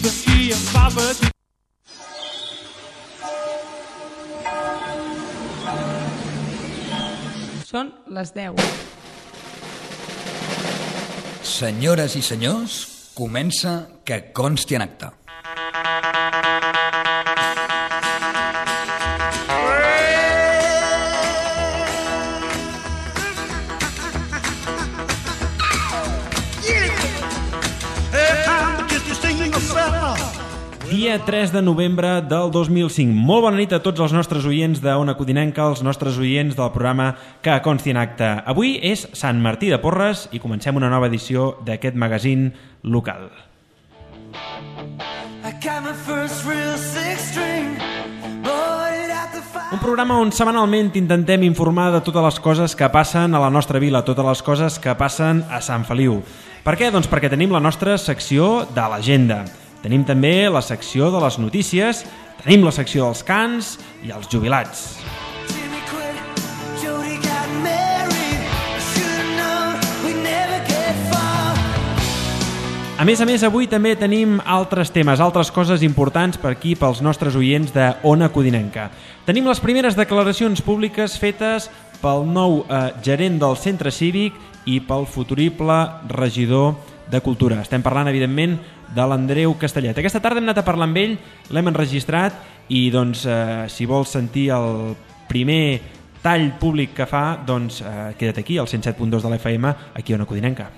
i em fa patir. Són les 10. Senyores i senyors, comença Que consti en acta. Dia 3 de novembre del 2005. Molt bona nit a tots els nostres oients d'Ona Codinenca, els nostres oients del programa Que consti en acta. Avui és Sant Martí de Porres i comencem una nova edició d'aquest magazín local. Un programa on setmanalment intentem informar de totes les coses que passen a la nostra vila, totes les coses que passen a Sant Feliu. Per què? Doncs perquè tenim la nostra secció de l'agenda. Tenim també la secció de les notícies, tenim la secció dels cants i els jubilats. A més, avui també tenim altres temes, altres coses importants per aquí, pels nostres oients d'Ona Codinenca. Tenim les primeres declaracions públiques fetes pel nou gerent del centre cívic i pel futurible regidor de Cultura. Estem parlant, evidentment, de l'Andreu Castellet. Aquesta tarda hem anat a parlar amb ell, l'hem enregistrat i, doncs, si vols sentir el primer tall públic que fa, doncs, queda't aquí, al 107.2 de l'FM, aquí a Ona Codinenca.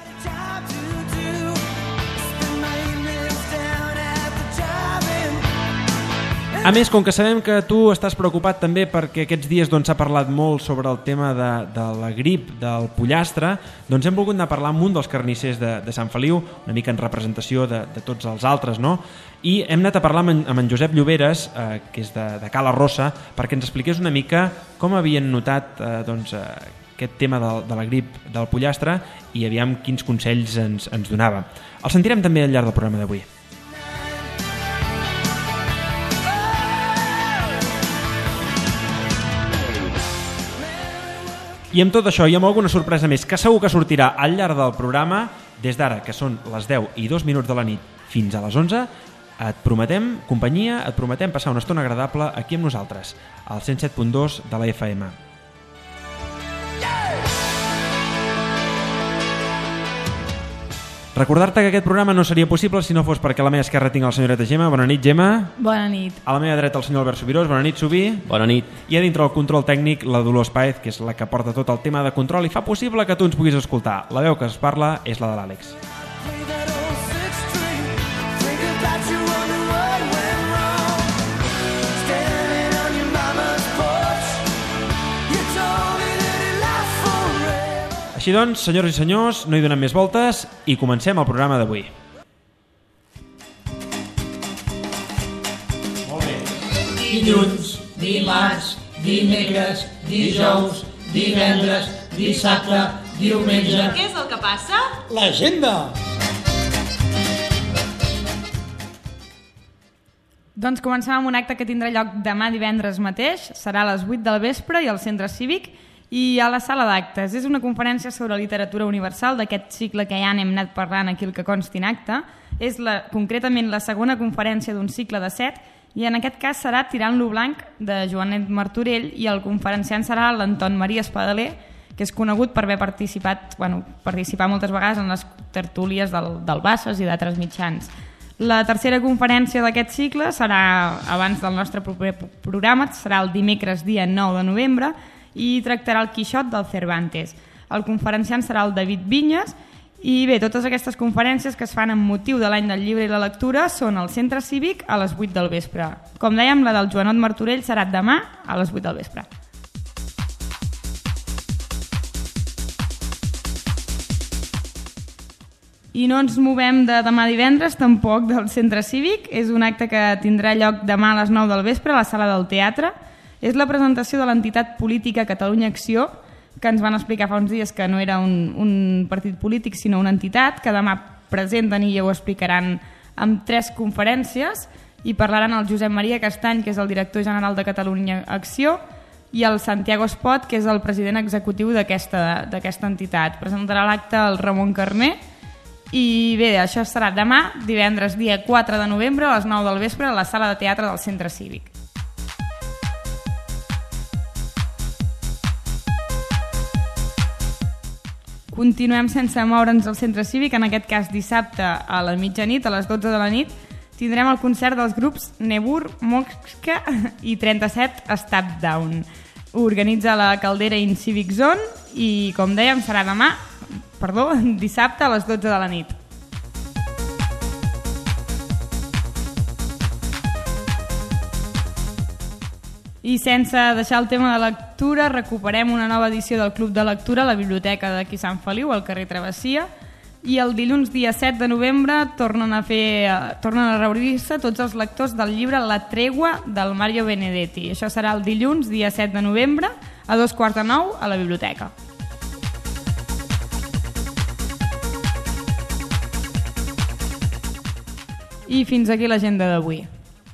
A més, com que sabem que tu estàs preocupat també perquè aquests dies s'ha parlat molt sobre el tema de la grip del pollastre, doncs hem volgut anar a parlar amb un dels carnissers de Sant Feliu, una mica en representació de tots els altres, no? I hem anat a parlar amb en Josep Lloberes, que és de Cala Rossa, perquè ens expliqués una mica com havien notat aquest tema de la grip del pollastre i aviam quins consells ens donava. El sentirem també al llarg del programa d'avui. I amb tot això i amb alguna sorpresa més que segur que sortirà al llarg del programa, des d'ara, que són les 10 i 2 minuts de la nit fins a les 11, et prometem companyia, et prometem passar una estona agradable aquí amb nosaltres, al 107.2 de la FM. Recordar-te que aquest programa no seria possible si no fos perquè a la meva esquerra tinc la senyoreta Gemma. Bona nit, Gemma. Bona nit. A la meva dreta el senyor Albert Subirós. Bona nit, Subí. Bona nit. I a dintre el control tècnic la Dolors Paez, que és la que porta tot el tema de control i fa possible que tu ens puguis escoltar. La veu que es parla és la de l'Àlex. Així doncs, senyors i senyors, no hi donem més voltes i comencem el programa d'avui. Molt bé. Dilluns, dimarts, dimecres, dijous, divendres, dissabte, diumenge... Què és el que passa? L'agenda! Doncs comencem amb un acte que tindrà lloc demà divendres mateix. Serà a les 8 del vespre i al Centre Cívic i a la sala d'actes. És una conferència sobre literatura universal d'aquest cicle que ja n'hem anat parlant aquí al Que consti en acta. És concretament la segona conferència d'un cicle de 7 i en aquest cas serà Tirant-lo blanc de Joanet Martorell i el conferenciant serà l'Anton Maria Espadaler, que és conegut per haver participar moltes vegades en les tertúlies del Bases i d'altres mitjans. La tercera conferència d'aquest cicle serà abans del nostre proper programa, serà el dimecres dia 9 de novembre i tractarà el Quixot del Cervantes. El conferenciant serà el David Vinyes i bé, totes aquestes conferències que es fan amb motiu de l'any del llibre i la lectura són al Centre Cívic a les 8 del vespre. Com dèiem, la del Joanot Martorell serà demà a les 8 del vespre. I no ens movem de demà divendres, tampoc del Centre Cívic. És un acte que tindrà lloc demà a les 9 del vespre a la sala del teatre. És la presentació de l'entitat política Catalunya Acció, que ens van explicar fa uns dies que no era un partit polític, sinó una entitat, que demà presenten i ja ho explicaran amb 3 conferències i parlaran el Josep Maria Castany, que és el director general de Catalunya Acció, i el Santiago Espot, que és el president executiu d'aquesta entitat. Presentarà l'acte el Ramon Carner I bé, això serà demà, divendres dia 4 de novembre a les 9 del vespre a la sala de teatre del Centre Cívic. Continuem sense moure'ns al Centre Cívic, en aquest cas dissabte a la mitjanit, a les 12 de la nit, tindrem el concert dels grups Nebur, Moksca i 37 Step Down. Ho organitza la Caldera in Civic Zone i, com dèiem, serà dissabte a les 12 de la nit. I sense deixar el tema de lectura, recuperem una nova edició del Club de Lectura a la Biblioteca d'aquí Sant Feliu, al carrer Travessia, i el dilluns dia 7 de novembre tornen a reunir-se tots els lectors del llibre La tregua del Mario Benedetti. Això serà el dilluns dia 7 de novembre a 8:45 a la biblioteca. I fins aquí l'agenda d'avui.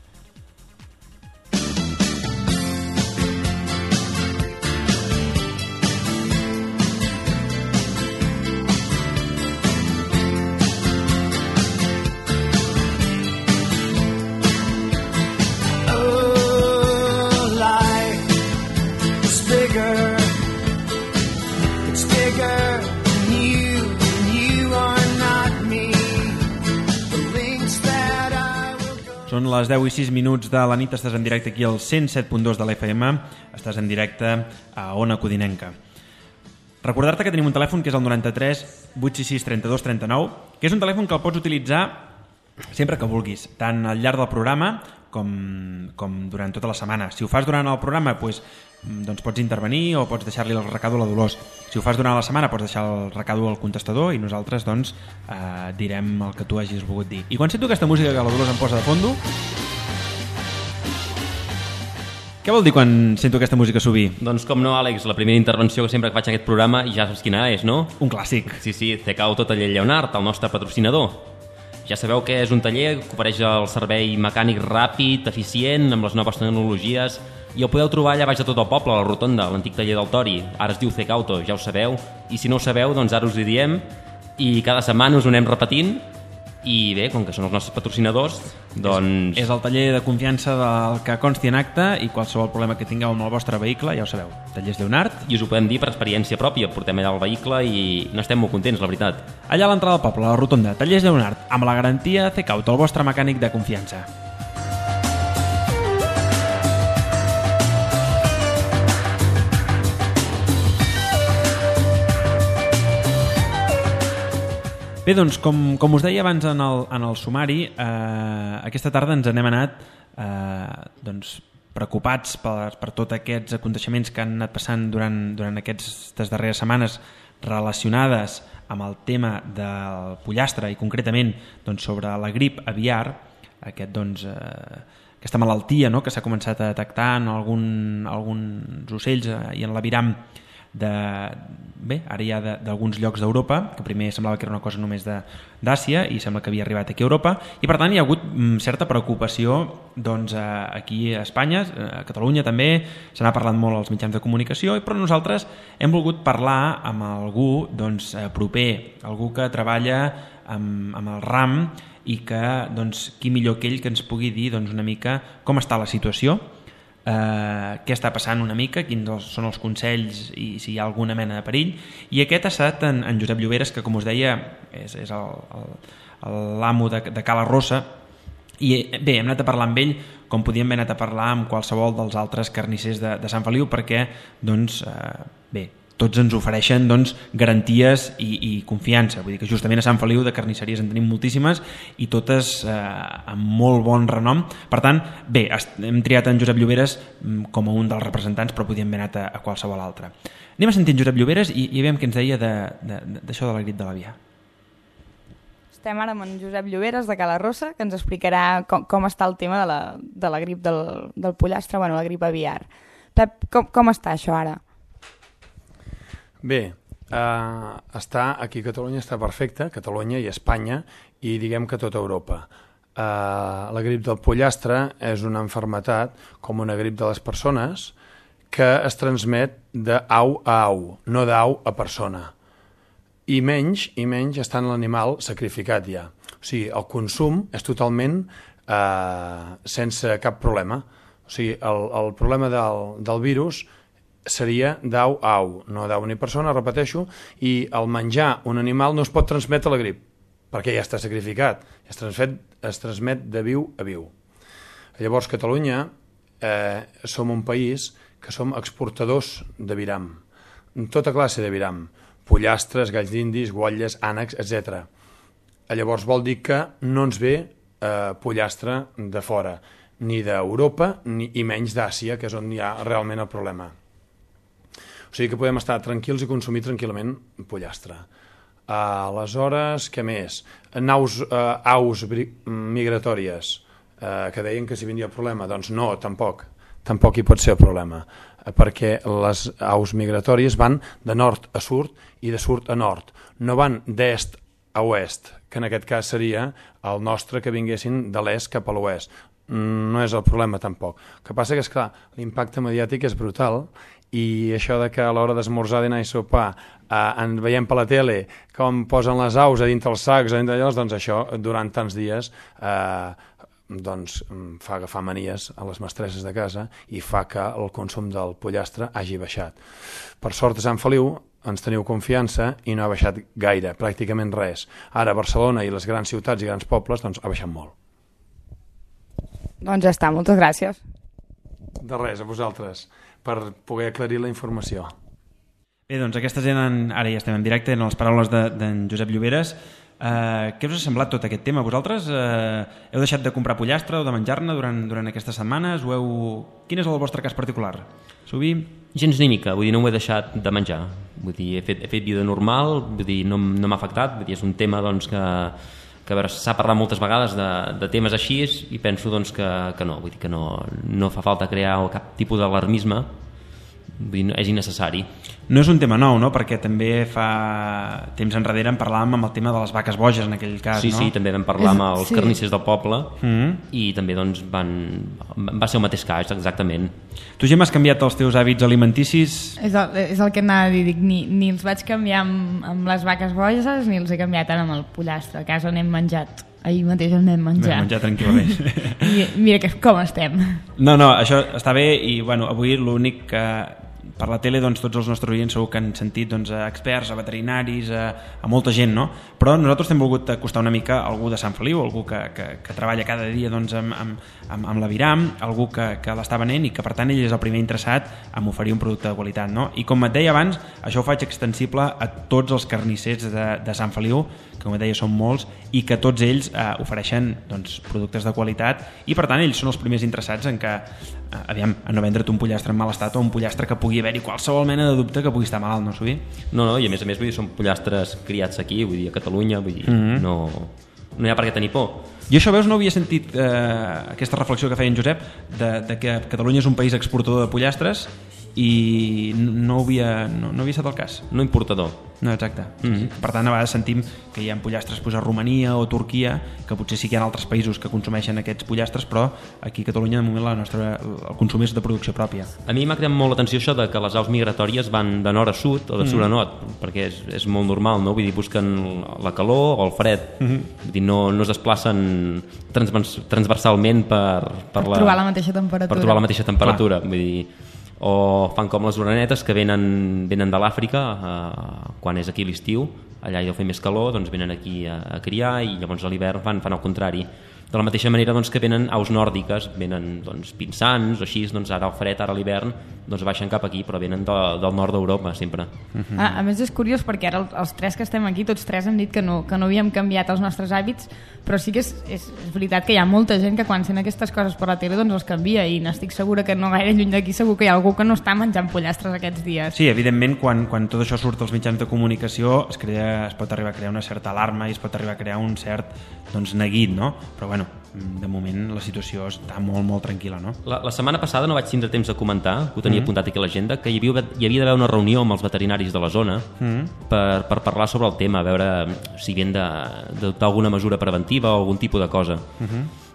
Són les 10:06 de la nit, estàs en directe aquí al 107.2 de l'FM, estàs en directe a Ona Codinenca. Recordar-te que tenim un telèfon que és el 93 866 32 39, que és un telèfon que el pots utilitzar sempre que vulguis, tant al llarg del programa com durant tota la setmana. Si ho fas durant el programa, doncs pots intervenir o pots deixar-li el recado a la Dolors. Si ho fas durant la setmana, pots deixar el recado al contestador i nosaltres doncs direm el que tu hagis volgut dir. I quan sento aquesta música que la Dolors em posa de fondo, què vol dir quan sento aquesta música subir? Doncs com no, Àlex, la primera intervenció que sempre que faig en aquest programa ja saps quina és, no? Un clàssic. Sí, Cecauto Taller Lleonard, el nostre patrocinador. Ja sabeu que és un taller que ofereix el servei mecànic ràpid, eficient, amb les noves tecnologies, i el podeu trobar allà baix de tot el poble, a la rotonda, l'antic taller del Tori. Ara es diu Cecauto, ja ho sabeu, i si no ho sabeu, doncs ara us ho diem, i cada setmana us ho anem repetint, i bé, com que són els nostres patrocinadors, doncs... És el taller de confiança del que consti en acte, i qualsevol problema que tingueu amb el vostre vehicle, ja ho sabeu, Tallers Lleonard. I us ho podem dir per experiència pròpia, portem allà el vehicle i n'estem molt contents, la veritat. Allà a l'entrada del poble, a la rotonda, Tallers Lleonard, amb la garantia Cecauto, el vostre mecànic de confiança. Bé, doncs, com us deia abans en el sumari, aquesta tarda ens n'hem anat preocupats per tots aquests aconteixements que han anat passant durant aquestes darreres setmanes relacionades amb el tema del pollastre i concretament sobre la grip aviar, aquesta malaltia, no?, que s'ha començat a detectar en alguns ocells i en l'aviram ara ja d'alguns llocs d'Europa, que primer semblava que era una cosa només d'Àsia i sembla que havia arribat aquí a Europa, i per tant hi ha hagut certa preocupació aquí a Espanya, a Catalunya també, se n'ha parlat molt als mitjans de comunicació, però nosaltres hem volgut parlar amb algú proper, algú que treballa amb el ram i que qui millor que ell que ens pugui dir una mica com està la situació, què està passant una mica, quins són els consells i si hi ha alguna mena de perill. I aquest ha estat en Josep Lloberes, que com us deia és l'amo de Cala Rossa, i bé, hem anat a parlar amb ell com podíem haver anat a parlar amb qualsevol dels altres carnissers de Sant Feliu, perquè tots ens ofereixen garanties i confiança. Vull dir que justament a Sant Feliu de carnisseries en tenim moltíssimes i totes amb molt bon renom. Per tant, bé, hem triat en Josep Lloberes com a un dels representants, però podíem haver anat a qualsevol altre. Anem a sentir en Josep Lloberes i veiem què ens deia d'això de la grip de l'aviar. Estem ara amb en Josep Lloberes de Cala Rossa, que ens explicarà com està el tema de la grip del pollastre, la grip aviar. Pep, com està això ara? Bé, aquí a Catalunya està perfecte, Catalunya i Espanya, i diguem que tota Europa. La grip del pollastre és una malaltia com una grip de les persones que es transmet d'au a au, no d'au a persona. i menys estant l'animal sacrificat ja. O sigui, el consum és totalment sense cap problema. O sigui, el problema del virus seria d'au a au, no d'au ni persona, repeteixo, i al menjar un animal no es pot transmetre la grip, perquè ja està sacrificat, es transmet de viu a viu. Llavors, Catalunya som un país que som exportadors de viram, tota classe de viram, pollastres, galls d'indis, guatlles, ànecs, etc. Llavors vol dir que no ens ve pollastre de fora, ni d'Europa i menys d'Àsia, que és on hi ha realment el problema. O sigui que podem estar tranquils i consumir tranquil·lament pollastre. Aleshores, què més? Aus migratòries, que deien que si vindria el problema. Doncs no, tampoc hi pot ser el problema, perquè les aus migratòries van de nord a sud i de sud a nord. No van d'est a oest, que en aquest cas seria el nostre que vinguessin de l'est cap a l'oest. No és el problema tampoc. El que passa que, esclar, l'impacte mediàtic és brutal i això de que a l'hora d'esmorzar, dinar i sopar en veiem per la tele com posen les aus a dintre els sacs, a dintre d'allò, doncs això durant tants dies fa agafar manies a les mestresses de casa i fa que el consum del pollastre hagi baixat. Per sort a Sant Feliu ens teniu confiança i no ha baixat gaire, pràcticament res. Ara Barcelona i les grans ciutats i grans pobles doncs ha baixat molt. Doncs ja està, moltes gràcies. De res, a vosaltres, per poder aclarir la informació. Bé, doncs aquestes eren, ara ja estem en directe, en les paraules d'en Josep Lloberes. Què us ha semblat tot aquest tema? Vosaltres heu deixat de comprar pollastre o de menjar-ne durant aquestes setmanes? Quin és el vostre cas particular? Subí? Gens ni mica, vull dir, no ho he deixat de menjar. Vull dir, he fet vida normal, vull dir, no m'ha afectat, vull dir, és un tema doncs, que a veure, s'ha parlat moltes vegades de temes així i penso doncs, que no, vull dir que no fa falta crear cap tipus d'alarmisme, vull dir, és innecessari. No és un tema nou, no? Perquè també fa temps enrere en parlàvem amb el tema de les vaques boges en aquell cas, sí, no? Sí, també vam parlar amb els carnissers del poble i també doncs, va ser el mateix cas, exactament. Tu, Gemma, has canviat els teus hàbits alimenticis? És el que anava a dir, dic, ni els vaig canviar amb les vaques boges ni els he canviat ara amb el pollastre. A casa n'hem menjat. Ahir mateix el vam menjar. Vam menjar tranquil·lament. I mira com estem. No, això està bé i bueno, avui l'únic que per la tele doncs, tots els nostres oients segur que han sentit doncs, experts, a veterinaris, a molta gent, no? Però nosaltres hem volgut acostar una mica a algú de Sant Feliu, algú que treballa cada dia doncs, amb l'aviram, algú que l'està venent i que per tant ell és el primer interessat en oferir un producte de qualitat, no? I com et deia abans, això ho faig extensible a tots els carnissers de Sant Feliu, que com et deia són molts, i que tots ells ofereixen doncs, productes de qualitat i per tant ells són els primers interessats en que aviam, a no vendre't un pollastre en mal estat o un pollastre que pugui haver-hi qualsevol mena de dubte que pugui estar malalt, no, Subí? No, i a més vull dir, són pollastres criats aquí, vull dir, a Catalunya, vull dir, no hi ha per què tenir por. Jo això, veus, no havia sentit aquesta reflexió que feia en Josep de que Catalunya és un país exportador de pollastres i no havia estat el cas. No importador. No, exacte. Per tant, a vegades sentim que hi ha pollastres a Romania o Turquia, que potser sí que hi ha altres països que consumeixen aquests pollastres, però aquí a Catalunya de moment el consum és de producció pròpia. A mi m'ha cridat molt l'atenció això de que les aus migratòries van de nord a sud o de sud a nord, perquè és molt normal, no? Vull dir, busquen la calor o el fred. Vull dir, no es desplacen transversalment per trobar la mateixa temperatura. Per trobar la mateixa temperatura. Vull dir, o fan com les orenetes que venen de l'Àfrica quan és aquí l'estiu, allà hi deu fer més calor, doncs venen aquí a criar i llavors a l'hivern fan el contrari. De la mateixa manera doncs, que venen aus nòrdiques, venen doncs, pinsans o així, doncs, ara al fred, ara a l'hivern, doncs baixen cap aquí, però venen del nord d'Europa sempre. A més és curiós perquè ara els tres que estem aquí, tots tres hem dit que no havíem canviat els nostres hàbits, però sí que és veritat que hi ha molta gent que quan sent aquestes coses per la tele doncs els canvia i n'estic segura que no gaire lluny d'aquí segur que hi ha algú que no està menjant pollastres aquests dies. Sí, evidentment quan tot això surt als mitjans de comunicació es pot arribar a crear una certa alarma i es pot arribar a crear un cert neguit, no? Però bueno, de moment la situació està molt, molt tranquil·la, no? La setmana passada no vaig tindre temps de comentar, que ho tenia apuntat aquí a l'agenda, que hi havia d'haver una reunió amb els veterinaris de la zona per parlar sobre el tema, a veure si havien d'adoptar alguna mesura preventiva o algun tipus de cosa.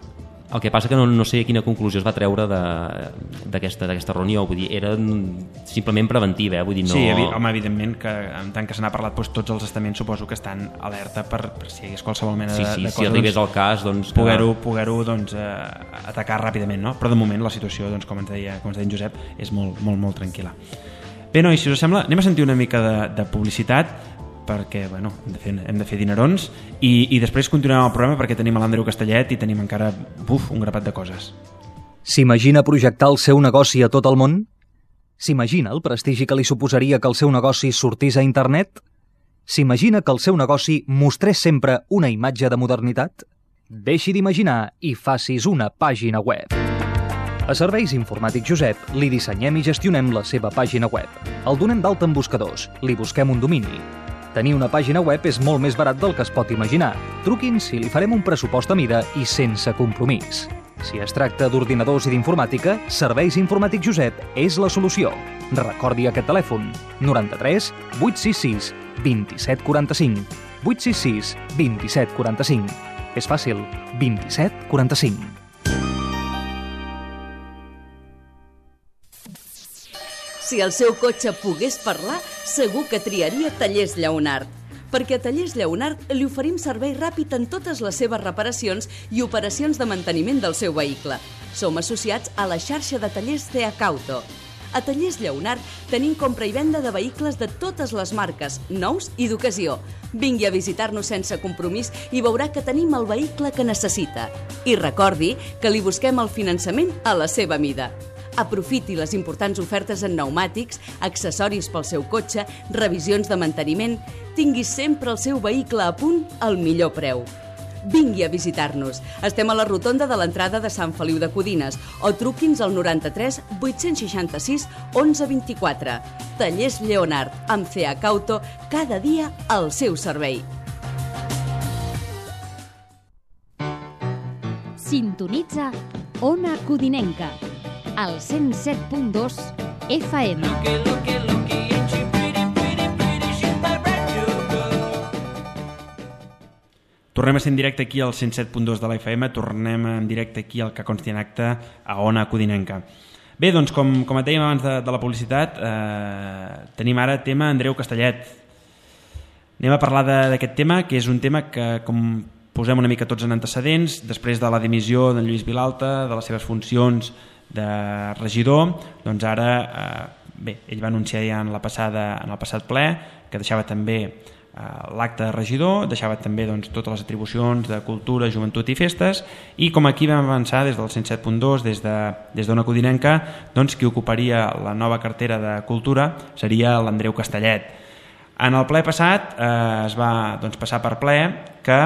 El que passa que no sé quina conclusió es va treure d'aquesta reunió, vull dir, era simplement preventiva, vull dir, no... Sí, home, evidentment, que en tant que se n'ha parlat, doncs, tots els estaments suposo que estan alerta per si hi hagués qualsevol mena de cosa, si arribés al cas, doncs... Poder-ho doncs, atacar ràpidament, no? Però de moment la situació, doncs, com ens deia en Josep, és molt, molt, molt tranquil·la. Bé, nois, si us sembla, anem a sentir una mica de publicitat, perquè bueno, hem de fer dinerons i després continuem el programa perquè tenim l'Andreu Castellet i tenim encara un grapat de coses. S'imagina projectar el seu negoci a tot el món? S'imagina el prestigi que li suposaria que el seu negoci sortís a internet? S'imagina que el seu negoci mostrés sempre una imatge de modernitat? Deixi d'imaginar i facis una pàgina web. A Serveis Informàtics Josep li dissenyem i gestionem la seva pàgina web. El donem d'alta en buscadors, li busquem un domini. Tenir una pàgina web és molt més barat del que es pot imaginar. Truqui'ns i li farem un pressupost a mida i sense compromís. Si es tracta d'ordinadors i d'informàtica, Serveis Informàtics Josep és la solució. Recordi aquest telèfon: 93 866 2745. 866 2745. És fàcil, 2745. Si el seu cotxe pogués parlar, segur que triaria Tallers Lleonart. Perquè a Tallers Lleonart li oferim servei ràpid en totes les seves reparacions i operacions de manteniment del seu vehicle. Som associats a la xarxa de tallers Ceacauto. A Tallers Lleonart tenim compra i venda de vehicles de totes les marques, nous i d'ocasió. Vingui a visitar-nos sense compromís i veurà que tenim el vehicle que necessita. I recordi que li busquem el finançament a la seva mida. Aprofiti les importants ofertes en pneumàtics, accessoris pel seu cotxe, revisions de manteniment. Tingui sempre el seu vehicle a punt al millor preu. Vingui a visitar-nos. Estem a la rotonda de l'entrada de Sant Feliu de Codines o truqui'ns al 93 866 1124. Tallers Lleonart, amb Ceacauto, cada dia al seu servei. Sintonitza Ona Codinenca, al 107.2 FM. Tornem a ser en directe aquí al 107.2 de la FM, tornem en directe aquí al Que Consti en Acte a Ona Codinenca. Bé, doncs, com et dèiem abans de la publicitat, tenim ara tema Andreu Castellet. Anem a parlar d'aquest tema, que és un tema que, com posem una mica tots en antecedents, després de la dimissió d'en Lluís Vilalta, de les seves funcions de regidor, doncs ara, bé, ell va anunciar ja en el passat ple que deixava també l'acte de regidor, deixava també doncs, totes les atribucions de cultura, joventut i festes, i com aquí vam avançar des del 107.2, des d'Ona Codinenca, doncs qui ocuparia la nova cartera de cultura seria l'Andreu Castellet. En el ple passat es va doncs, passar per ple que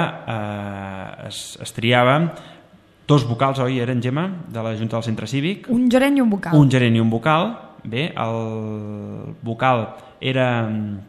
es triaven dos vocals, oi, eren, Gemma, de la Junta del Centre Cívic? Un gerent i un vocal. Un gerent i un vocal. Bé, el vocal era...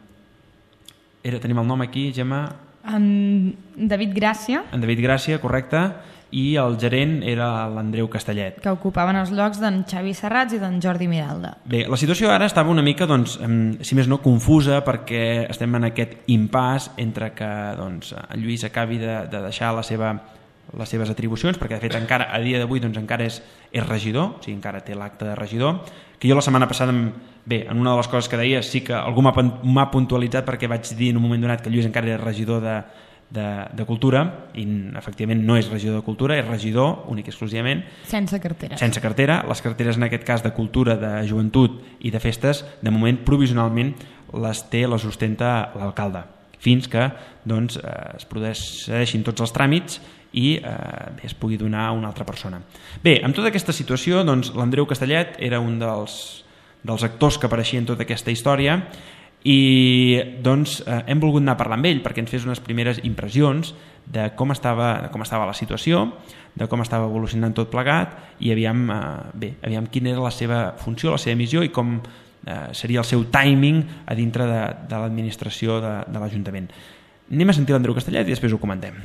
Tenim el nom aquí, Gemma? En David Gràcia. En David Gràcia, correcte. I el gerent era l'Andreu Castellet. Que ocupaven els llocs d'en Xavi Serrats i d'en Jordi Miralda. Bé, la situació ara estava una mica, doncs, si més no, confusa, perquè estem en aquest impàs entre que doncs, en Lluís acabi de deixar les seves atribucions, perquè de fet encara a dia d'avui doncs, encara és regidor, o sigui, encara té l'acte de regidor, que jo la setmana passada, bé, en una de les coses que deia sí que algú m'ha puntualitzat perquè vaig dir en un moment donat que Lluís encara era regidor de Cultura, i efectivament no és regidor de Cultura, és regidor únic i exclusivament sense cartera. Sense cartera. Les carteres en aquest cas de Cultura, de Joventut i de Festes, de moment provisionalment les ostenta l'alcalde, fins que doncs, es procedeixin tots els tràmits i es pugui donar a una altra persona. Bé, amb tota aquesta situació, doncs, l'Andreu Castellet era un dels actors que apareixia en tota aquesta història i doncs, hem volgut anar a parlar amb ell perquè ens fes unes primeres impressions de com estava la situació, de com estava evolucionant tot plegat i aviam quina era la seva funció, la seva missió i com seria el seu timing a dintre de l'administració de l'Ajuntament. Anem a sentir l'Andreu Castellet i després ho comentem.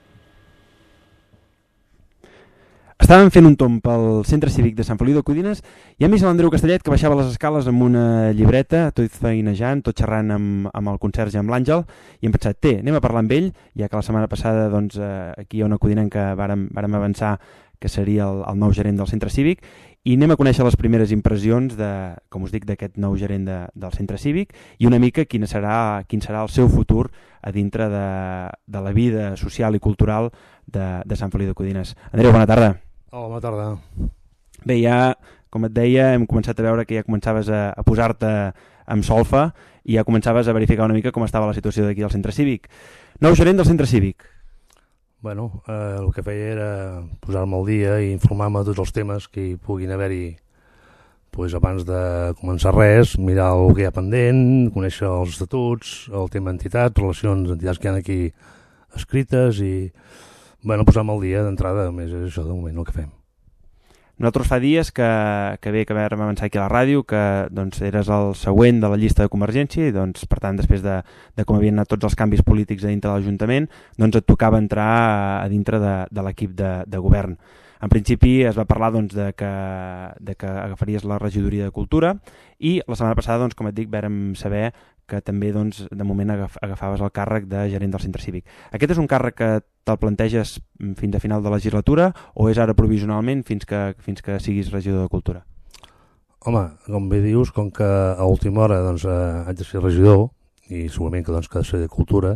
Estàvem fent un tomb pel centre cívic de Sant Feliu de Codines i hem vist l'Andreu Castellet que baixava les escales amb una llibreta, tot feinejant, tot xerrant amb el conserge, amb l'Àngel, i hem pensat, anem a parlar amb ell, ja que la setmana passada doncs, aquí a Ona Codinenca vàrem avançar que seria el nou gerent del centre cívic, i anem a conèixer les primeres impressions com us dic, d'aquest nou gerent del centre cívic i una mica quin serà el seu futur a dintre de la vida social i cultural de Sant Feliu de Codines. Andreu, bona tarda. Hola, bona tarda. Bé, ja, com et deia, hem començat a veure que ja començaves a posar-te amb solfa i ja començaves a verificar una mica com estava la situació d'aquí del centre cívic. Nou gerent del centre cívic. Bueno, el que feia era posar-me al dia i informar-me de tots els temes que hi puguin haver-hi abans de començar res, mirar el que hi ha pendent, conèixer els estatuts, el tema entitats, relacions entitats que hi ha aquí escrites i posar-me al dia d'entrada, més és això de moment el que fem. Nosaltres fa dies que vam avançar aquí a la ràdio que eres el següent de la llista de Convergència i per tant després de com havien anat tots els canvis polítics a dintre de l'Ajuntament et tocava entrar a dintre de l'equip de govern. En principi es va parlar de que agafaries la regidoria de Cultura i la setmana passada, com et dic, vàrem saber que també de moment agafaves el càrrec de gerent del centre cívic. Aquest és un càrrec que te'l planteges fins a final de legislatura o és ara provisionalment fins que siguis regidor de Cultura? Home, com bé dius, com que a última hora haig de ser regidor i segurament que ha de ser de Cultura,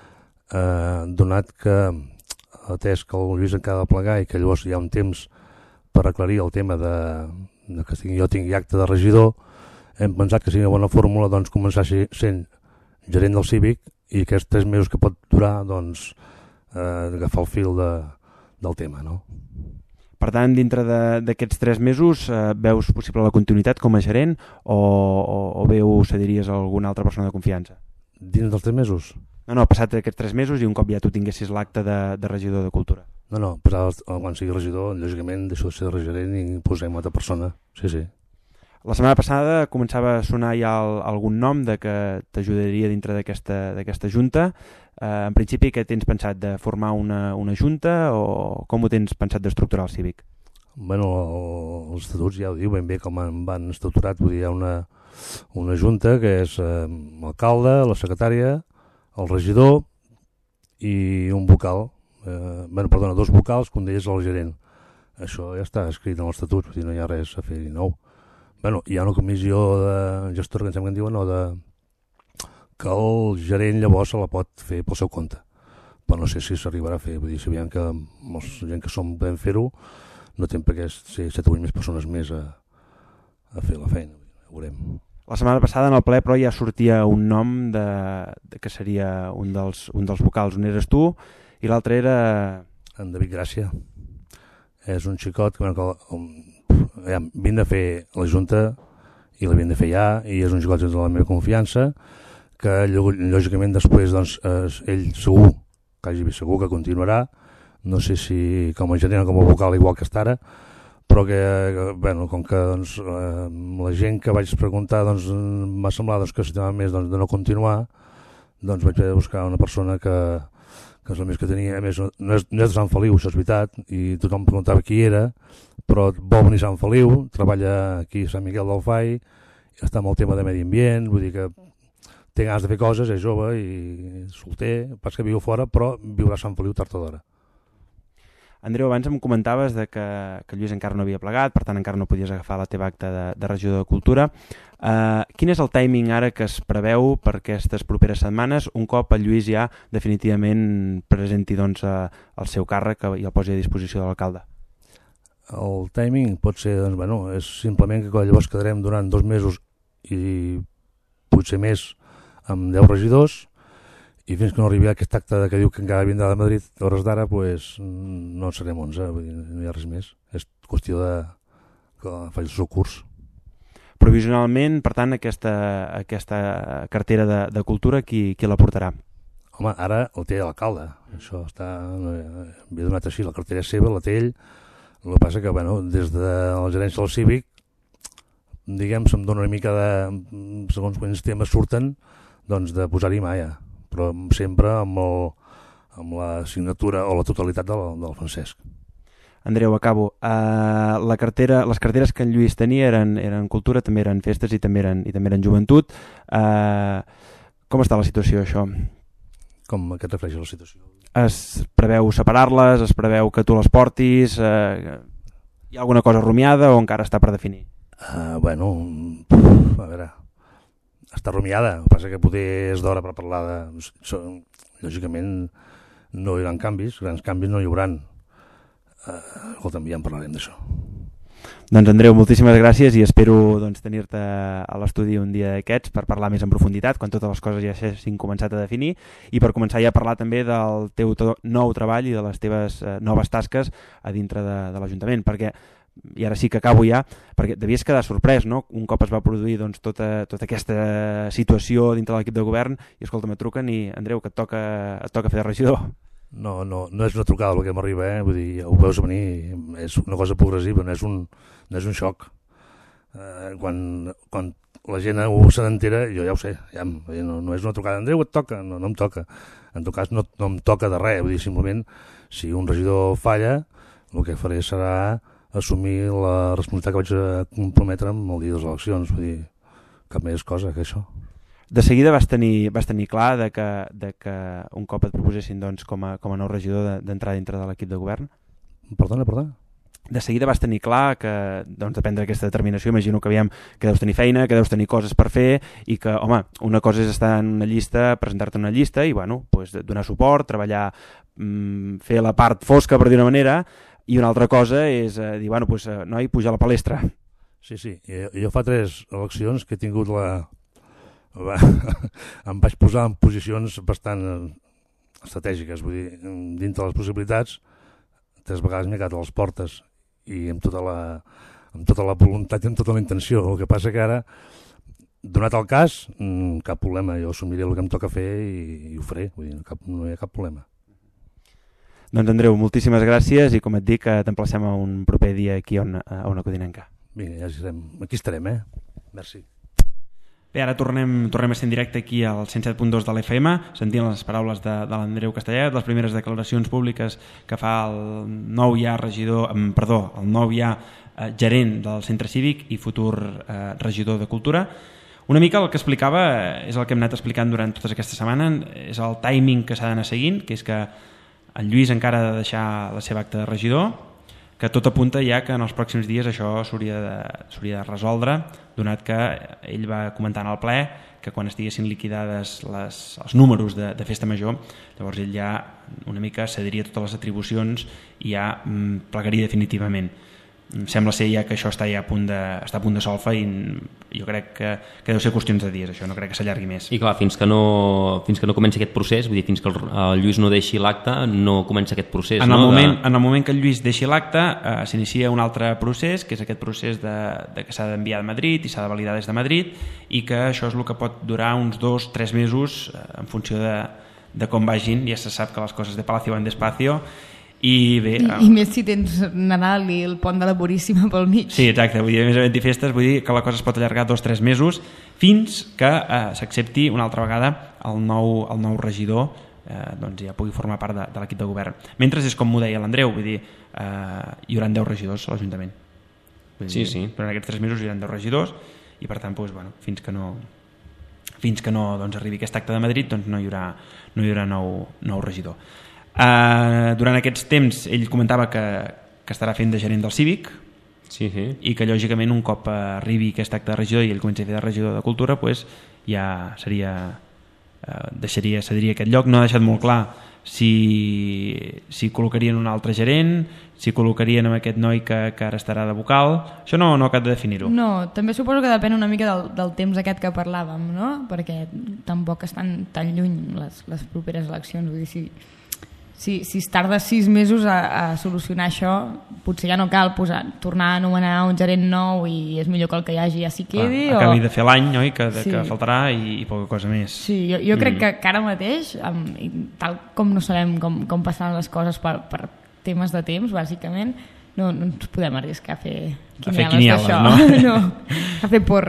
donat que atès que el Lluís encara ha de plegar i que llavors hi ha un temps per aclarir el tema de que jo tingui acte de regidor, hem pensat que sigui una bona fórmula començar sent gerent del cívic i aquests 3 mesos que pot durar agafar el fil del tema, no? Per tant, dintre d'aquests 3 mesos veus possible la continuïtat com a gerent o bé ho cediries a alguna altra persona de confiança? Dins dels 3 mesos? No, passat aquests 3 mesos i un cop ja tu tinguessis l'acte de regidor de Cultura. No, quan sigui regidor, lògicament deixo de ser gerent i posem una altra persona, sí. La setmana passada començava a sonar ja algun nom que t'ajudaria dintre d'aquesta junta. En principi, què tens pensat? De formar una junta o com ho tens pensat d'estructurar el cívic? Els estatuts ja ho diu ben bé com van estructurat. Vull dir, hi ha una junta que és l'alcalde, la secretària, el regidor i un vocal. 2 vocals, que un d'ells és el gerent. Això ja està escrit en l'estatut, vull dir, no hi ha res a fer nou. Hi ha una comissió de gestora que em sembla que en diuen que el gerent llavors se la pot fer pel seu compte, però no sé si s'arribarà a fer. Vull dir, si veiem que la gent que som podem fer-ho, no té per què ser 7 o 8 més persones més a fer la feina, ho veurem. La setmana passada en el ple però ja sortia un nom que seria un dels vocals. Un eres tu i l'altre era... En David Gràcia. És un xicot que vinc de fer la Junta i la vinc de fer ja, i és un xicot de la meva confiança que lògicament després ell segur que continuarà, no sé si com a gerent o com a vocal igual que està ara, però que com que la gent que vaig preguntar m'ha semblat que s'estimava més de no continuar, vaig haver de buscar una persona que és el més que tenia. A més, no és de Sant Feliu, això és veritat, i tothom preguntava qui era, però vol venir a Sant Feliu, treballa aquí a Sant Miquel del Fai, està amb el tema de medi ambient, vull dir que té ganes de fer coses, és jove i solter, pas que viu fora, però viurà a Sant Feliu tard o d'hora. Andreu, abans em comentaves que Lluís encara no havia plegat, per tant encara no podies agafar la teva acta de regidor de Cultura. Quin és el timing ara que es preveu per aquestes properes setmanes, un cop el Lluís ja definitivament presenti el seu càrrec i el posi a disposició de l'alcalde? El timing pot ser, és simplement que llavors quedarem durant 2 mesos i potser més amb 10 regidors, i fins que no arribi aquest acte que diu que encara vindrà de Madrid a hores d'ara, no en serem 11, vull dir, no hi ha res més. És qüestió que faci el seu curs. Provisionalment, per tant, aquesta cartera de Cultura, qui la portarà? Home, ara el té l'alcalde. Això està... Havia donat així, la cartera és seva, la té ell. El que passa que, des de la gerència del cívic, diguem, se'm dona una mica de... segons quins temes surten, de posar-hi mà ja. Però sempre amb la signatura o la totalitat del Francesc. Andreu, acabo. Les carteres que en Lluís tenia eren Cultura, també eren Festes i també eren Joventut. Com està la situació, això? Com que et refereixes a la situació? es preveu separar-les, es preveu que tu les portis, hi ha alguna cosa rumiada o encara està per definir? Bueno, a veure, està rumiada, el que passa que potser és d'hora per parlar de... Lògicament no hi haurà canvis, grans canvis no hi haurà. Escolta'm, ja en parlarem d'això. Doncs Andreu, moltíssimes gràcies i espero tenir-te a l'estudi un dia d'aquests per parlar més en profunditat, quan totes les coses ja s'hagin començat a definir, i per començar ja a parlar també del teu nou treball i de les teves noves tasques a dintre de l'Ajuntament, perquè, i ara sí que acabo ja, perquè devies quedar sorprès, no?, un cop es va produir tota aquesta situació dintre de l'equip de govern, i escolta, me truquen i, Andreu, que et toca fer de regidor. No és una trucada el que m'arriba, vull dir, ja ho veus venir, és una cosa progressiva, no és un xoc. Quan la gent se n'entera, jo ja ho sé, no és una trucada, Andreu, et toca, no em toca. En tot cas, no em toca de res, vull dir, simplement, si un regidor falla, el que faré serà assumir la responsabilitat que vaig comprometre amb el dia de les eleccions, vull dir, cap més cosa que això. De seguida vas tenir clar de que un cop et proposessin com a nou regidor d'entrar dintre de l'equip de govern? Perdona? De seguida vas tenir clar que de prendre aquesta determinació, imagino que deus tenir feina, que deus tenir coses per fer i que, home, una cosa és estar en una llista, presentar-te en una llista i, bueno, donar suport, treballar, fer la part fosca, per dir una manera, i una altra cosa és dir, bueno, noi, pujar a la palestra. Sí, jo fa 3 eleccions que he tingut em vaig posar en posicions bastant estratègiques, vull dir, dintre de les possibilitats, 3 vegades m'he quedat a les portes i amb tota la voluntat i amb tota la intenció. El que passa que ara, donat el cas, cap problema, jo assumiré el que em toca fer i ho faré, vull dir, no hi ha cap problema. Doncs Andreu, moltíssimes gràcies i com et dic, t'emplacem a un proper dia aquí a Ona Codinenca. Vinga, aquí estarem, Merci. Bé, ara tornem a ser en directe aquí al 107.2 de l'FM, sentint les paraules de l'Andreu Castellet, les primeres declaracions públiques que fa el nou ja gerent del centre cívic i futur regidor de Cultura. Una mica el que explicava és el que hem anat explicant durant totes aquesta setmana, és el timing que s'ha d'anar seguint, que és que el Lluís encara ha de deixar la seva acta de regidor, que tot apunta ja que en els pròxims dies això s'hauria de resoldre, donat que ell va comentar en el ple que quan estiguessin liquidades els números de festa major, llavors ell ja una mica cediria totes les atribucions i ja plegaria definitivament. Sembla ser ja que això està a punt de solfa i jo crec que deu ser qüestions de dies, això no crec que s'allargui més. I clar, fins que no comenci aquest procés, vull dir, fins que el Lluís no deixi l'acte, no comença aquest procés. En el moment que el Lluís deixi l'acte, s'inicia un altre procés, que és aquest procés que s'ha d'enviar de Madrid i s'ha de validar des de Madrid, i que això és el que pot durar uns 2-3 mesos en funció de com vagin. Ja se sap que les coses de Palacio van despacio. I més si tens Nadal i el pont de la Puríssima pel mig. Sí, exacte, vull dir, a més event i festes, vull dir que la cosa es pot allargar 2-3 mesos fins que s'accepti una altra vegada el nou regidor, doncs ja pugui formar part de l'equip de govern. Mentre és com m'ho deia l'Andreu, vull dir, hi haurà 10 regidors a l'Ajuntament. Sí. Durant aquests 3 mesos hi haurà 10 regidors i per tant, doncs, bueno, fins que no doncs, arribi aquest acte de Madrid, doncs no hi haurà nou regidor. Durant aquests temps ell comentava que estarà fent de gerent del Cívic i que lògicament un cop arribi aquest acte de regidor i ell comenci a fer de regidor de Cultura, pues, ja cediria aquest lloc. No ha deixat molt clar si col·locarien un altre gerent, si col·locarien amb aquest noi que ara estarà de vocal. Això no acaba de definir-ho. No, també suposo que depèn una mica del temps aquest que parlàvem, no? Perquè tampoc estan tan lluny les properes eleccions. Vull dir, si es tarda 6 mesos a solucionar això, potser ja no cal tornar a anomenar un gerent nou i és millor que el que hi hagi ja s'hi quedi. Acabi de fer l'any, oi? Que faltarà i poca cosa més. Sí, jo crec que ara mateix, tal com no sabem com passaran les coses per temes de temps, bàsicament, no ens podem arriscar a fer quinieles, d'això. No? No, a fer porres.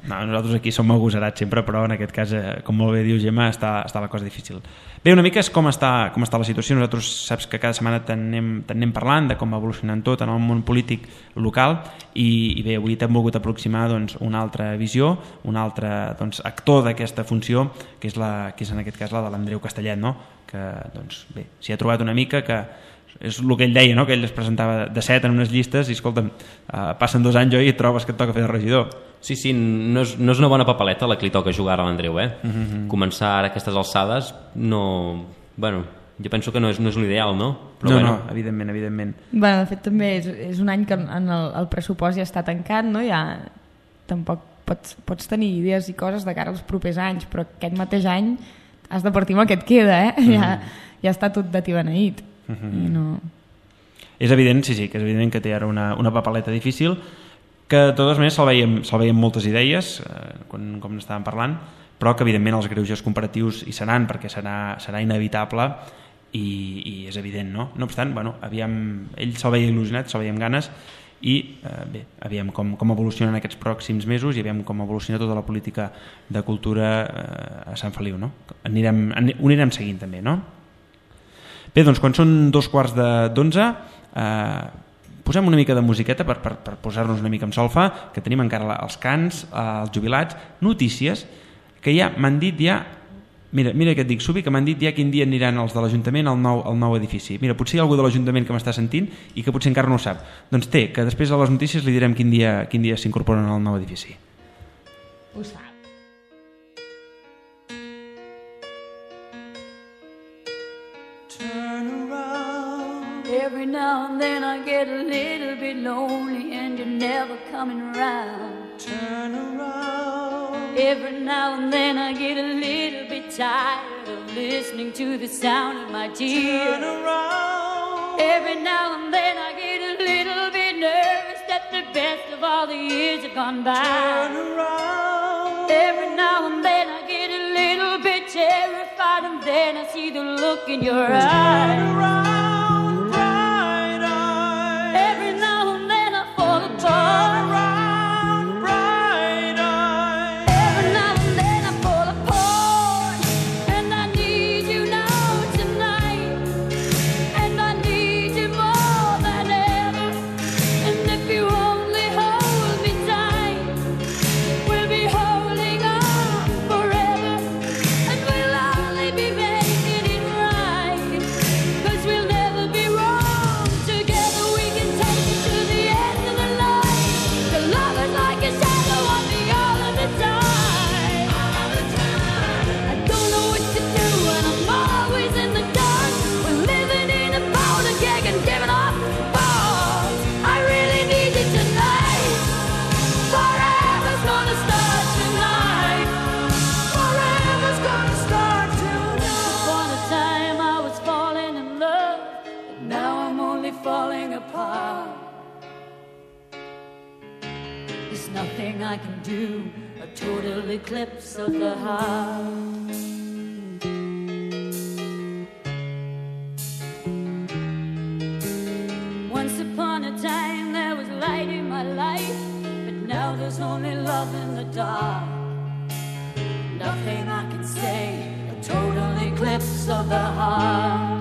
No, nosaltres aquí som agosarats sempre, però en aquest cas, com molt bé diu Gemma, està la cosa difícil. Bé, una mica és com està la situació. Nosaltres saps que cada setmana t'anem parlant de com va evolucionant tot en el món polític local i bé, avui t'hem volgut aproximar doncs, una altra visió, un altre actor d'aquesta funció, que és en aquest cas la de l'Andreu Castellet, no? Que doncs, bé, s'hi ha trobat una mica, que és el que ell deia, no? Que ell es presentava de 7 en unes llistes i escolta'm, passen 2 anys i et trobes que et toca fer de regidor. Sí, no és una bona papeleta la que li toca jugar a l'Andreu, Començar ara aquestes alçades no... Bueno, jo penso que no és l'ideal, no? Però no, evidentment. Bueno, de fet, també és un any que el pressupost ja està tancat, no? Ja tampoc pots tenir idees i coses de cara als propers anys, però aquest mateix any has de partir amb el que et queda, Ja està tot de tibeneït. I no... És evident, sí, que és evident que té ara una papeleta difícil, que de totes maneres se'l veien moltes idees, com n'estàvem parlant, però que evidentment els greuges comparatius hi seran, perquè serà inevitable i és evident, no? No obstant, bueno, ell se'l veia il·lusionat, se'l veia amb ganes i bé, aviam com evolucionen aquests pròxims mesos i aviam com evoluciona tota la política de cultura a Sant Feliu, no? Ho anirem seguint també, no? Bé, doncs quan són 2:15 posem una mica de musiqueta per posar-nos una mica en solfa, que tenim encara els cants, els jubilats, notícies, que ja m'han dit mira que et dic, Subi, que m'han dit ja quin dia aniran els de l'Ajuntament al nou edifici. Mira, potser hi ha algú de l'Ajuntament que m'està sentint i que potser encara no ho sap. Doncs que després a les notícies li direm quin dia s'incorporen al nou edifici. Ho sap. Every now and then I get a little bit lonely and you're never coming around. Turn around. Every now and then I get a little bit tired of listening to the sound of my tears. Turn around. Every now and then I get a little bit nervous that the best of all the years have gone by. Turn around. Every now and then I get a little bit terrified and then I see the look in your eyes. Turn around. I can do a total eclipse of the heart. Once upon a time there was light in my life, but now there's only love in the dark. Nothing I can say, a total eclipse of the heart.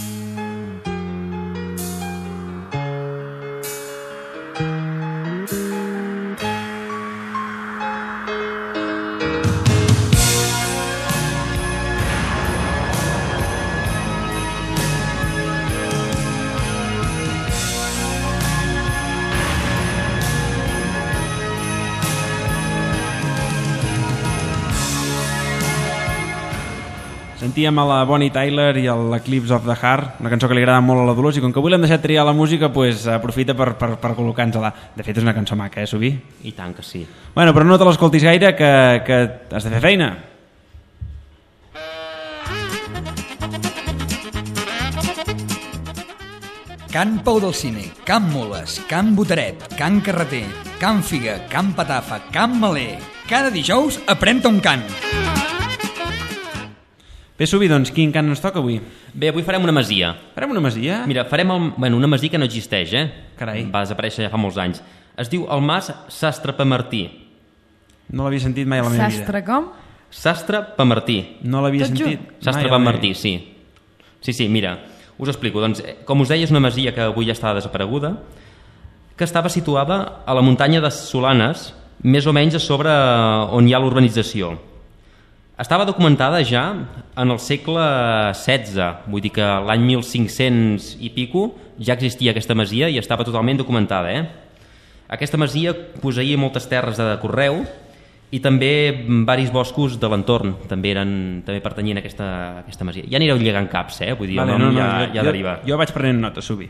Sentíem a la Bonnie Tyler i l'Eclipse of the Heart, una cançó que li agrada molt a la Dolors, i com que avui l'hem deixat triar la música, pues, aprofita per col·locar-nos-la. De fet, és una cançó maca, Subi? I tant que sí. Bueno, però no te l'escoltis gaire, que has de fer feina. Can Pau del Cine, Can Moles, Can Boteret, Can Carreter, Can Figa, Can Patafa, Can Maler. Cada dijous aprèn-te un cant. Bé, Subi, doncs quin cant ens toca avui? Bé, avui farem una masia. Farem una masia? Mira, farem una masia que no existeix, Carai. Va desaparèixer ja fa molts anys. Es diu el Mas Sastre Pamartí. No l'havia sentit mai a la meva vida. Sastre com? Sastre Pamartí. No l'havia Tot sentit junt? Sastre Pamartí, sí. Sí, mira, us explico. Doncs, com us deia, és una masia que avui ja està desapareguda, que estava situada a la muntanya de Solanes, més o menys a sobre on hi ha l'urbanització. Estava documentada ja en el segle XVI, vull dir que l'any 1500 i pico ja existia aquesta masia i estava totalment documentada. Aquesta masia posseïa moltes terres de conreu i també varis boscos de l'entorn també pertanyien a aquesta masia. Ja anireu lligant caps, vull dir, vale, el nom ja deriva. Jo vaig prenent nota, Subi.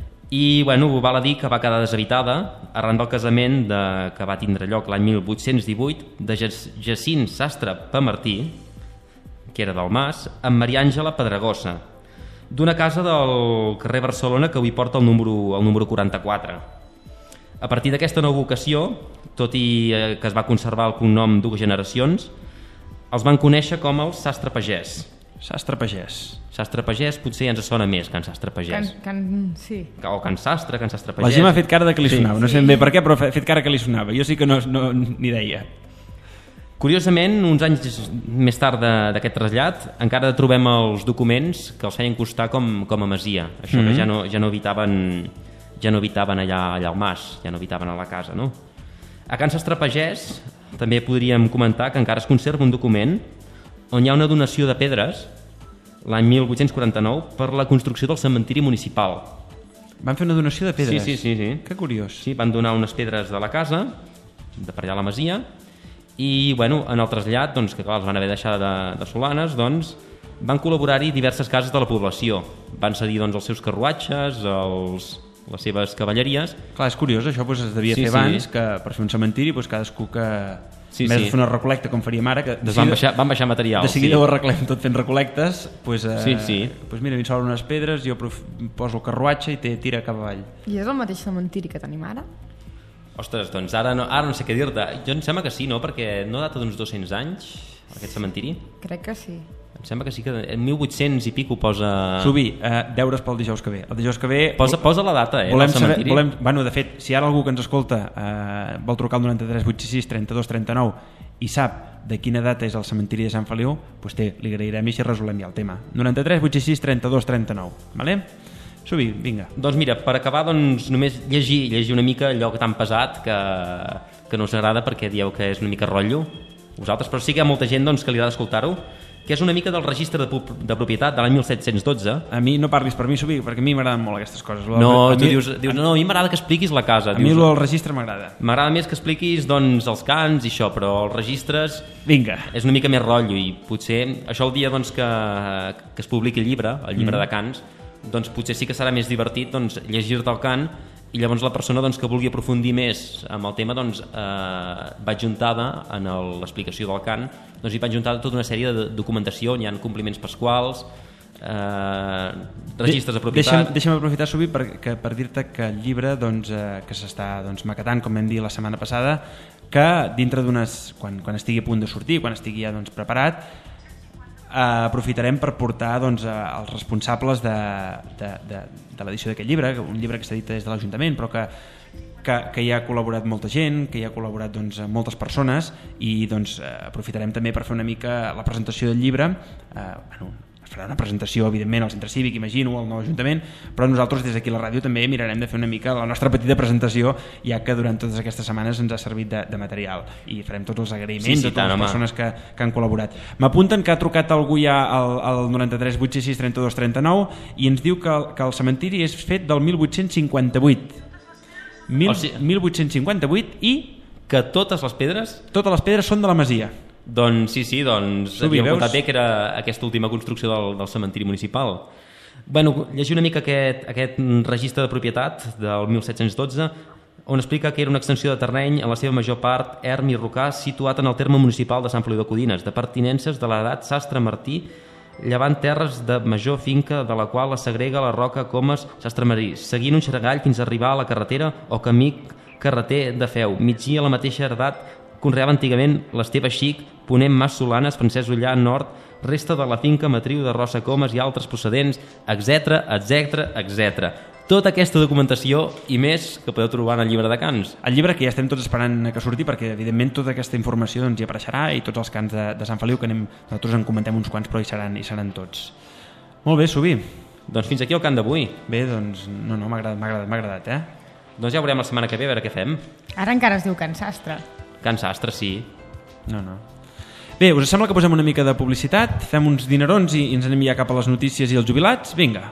I val a dir que va quedar deshabitada arran del casament que va tindre lloc l'any 1818 de Jacint Sastre Pamartí, que era del Mas, amb Maria Àngela Pedregosa, d'una casa del carrer Barcelona que avui porta el número 44. A partir d'aquesta nova vocació, tot i que es va conservar el cognom dues generacions, els van conèixer com el Sastre Pagès. Sastre Pagès. Sastre Pagès potser ja ens sona més, Can Sastre Pagès. Sí. O Can Sastre Pagès. La Gemma ha fet cara de que li sonava, no sé bé per què, però ha fet cara que li sonava. Jo sí que no ni deia. Curiosament, uns anys més tard d'aquest trasllat, encara trobem els documents que els feien constar com a masia. Això que ja no habitaven allà al Mas, ja no habitaven a la casa, no? A Can Sastre Pagès també podríem comentar que encara es conserva un document on hi ha una donació de pedres l'any 1849 per la construcció del cementiri municipal. Van fer una donació de pedres? Sí. Que curiós. Sí, van donar unes pedres de la casa, de per allà a la masia, i en el trasllat, que clar, els van haver deixat de Solanes, van col·laborar-hi diverses cases de la població. Van cedir els seus carruatges, les seves cavalleries. Clar, és curiós, això es devia fer abans, que per fer un cementiri cadascú que... de fer una recolecta com faríem ara, que van baixar material. De seguida ho arreglem tot fent recolectes, mira, a mi sobren unes pedres, jo poso el carruatge i tira cap avall. I és el mateix cementiri que tenim ara? Ostres, doncs ara no sé què dir-te. Jo em sembla que sí, no? Perquè no data d'uns 200 anys, aquest cementiri? Crec que sí. Em sembla que sí, que en 1800 i pico posa... Subi, deures pel dijous que ve. El dijous que ve... Posa la data, volem saber, de fet, si ara algú que ens escolta vol trucar al 93 866 32 39 i sap de quina data és el cementiri de Sant Feliu, li agrairem i així resolem ja el tema. 93 866 32 39, vale? Subi, vinga. Doncs mira, per acabar, només llegir una mica allò tan pesat que no us agrada perquè dieu que és una mica rotllo, vosaltres, però sí que hi ha molta gent que li agrada escoltar-ho, que és una mica del registre de propietat de l'any 1712. A mi no parlis per mi, Subi, perquè a mi m'agraden molt aquestes coses. No, tu dius, no, a mi m'agrada que expliquis la casa. A mi el registre m'agrada. M'agrada més que expliquis els cants i això, però els registres... Vinga. És una mica més rotllo i potser això el dia que es publiqui el llibre de cants, potser sí que serà més divertit llegir-te el cant i llavors la persona que vulgui aprofundir més amb el tema va adjuntada en l'explicació del cant, hi va adjuntada tota una sèrie de documentació, hi ha compliments pasquals, registres de propietat. Deixa'm aprofitar, Subi, per dir-te que el llibre que s'està maquetant, com vam dir la setmana passada, que dintre quan estigui a punt de sortir, quan estigui ja preparat, aprofitarem per portar els responsables de l'edició d'aquest llibre, un llibre que s'edita des de l'Ajuntament però que hi ha col·laborat molta gent, que hi ha col·laborat moltes persones i aprofitarem també per fer una mica la presentació del llibre. Es farà una presentació evidentment al Centre Cívic, imagino, al nou Ajuntament, però nosaltres des d'aquí a la ràdio també mirarem de fer una mica la nostra petita presentació, ja que durant totes aquestes setmanes ens ha servit de material i farem tots els agraïments a totes les persones que han col·laborat. M'apunten que ha trucat algú ja al 93 866 32 39 i ens diu que el cementiri és fet del 1858. 1858 i que totes les pedres són de la masia. Doncs sí, havíem contat bé que era aquesta última construcció del cementiri municipal. Llegir una mica aquest registre de propietat del 1712 on explica que era una extensió de terreny en la seva major part erm i rocà situat en el terme municipal de Sant Feliu de Codines, de pertinences de l'edat Sastre Martí, llevant terres de major finca de la qual es segrega la roca Comes Sastre Marí, seguint un xaragall fins a arribar a la carretera o camí carreter de Feu, migdia la mateixa edat conreava antigament l'Esteve Xic, Ponent Mas Solanes, Francesc Ullà, Nord, resta de la finca matriu de Rosa Comes i altres procedents, etc. tota aquesta documentació i més que podeu trobar en el llibre de cants. El llibre que ja estem tots esperant que surti, perquè evidentment tota aquesta informació doncs, hi apareixerà, i tots els cants de Sant Feliu, que nosaltres en comentem uns quants, però hi seran tots. Molt bé, Subí. Doncs fins aquí el cant d'avui. Bé, doncs no, m'ha agradat, Doncs ja veurem la setmana que ve a veure què fem. Ara encara es diu Can Sastre. Can Sastre, sí. No. Bé, us sembla que posem una mica de publicitat, fem uns dinerons i ens anem ja cap a les notícies i els jubilats? Vinga.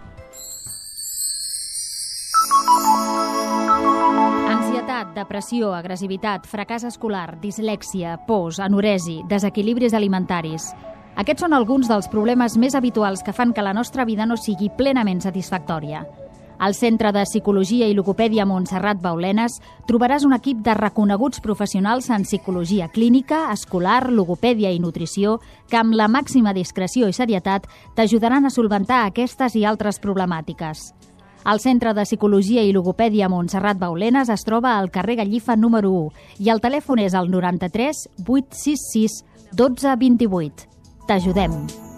Depressió, agressivitat, fracàs escolar, dislèxia, pors, anoresi, desequilibris alimentaris. Aquests són alguns dels problemes més habituals que fan que la nostra vida no sigui plenament satisfactòria. Al Centre de Psicologia i Logopèdia Montserrat Baulenes trobaràs un equip de reconeguts professionals en psicologia clínica, escolar, logopèdia i nutrició que amb la màxima discreció i serietat t'ajudaran a solventar aquestes i altres problemàtiques. El Centre de Psicologia i Logopèdia Montserrat Baulenes es troba al carrer Gallifa número 1 i el telèfon és el 93 866 12 28. T'ajudem.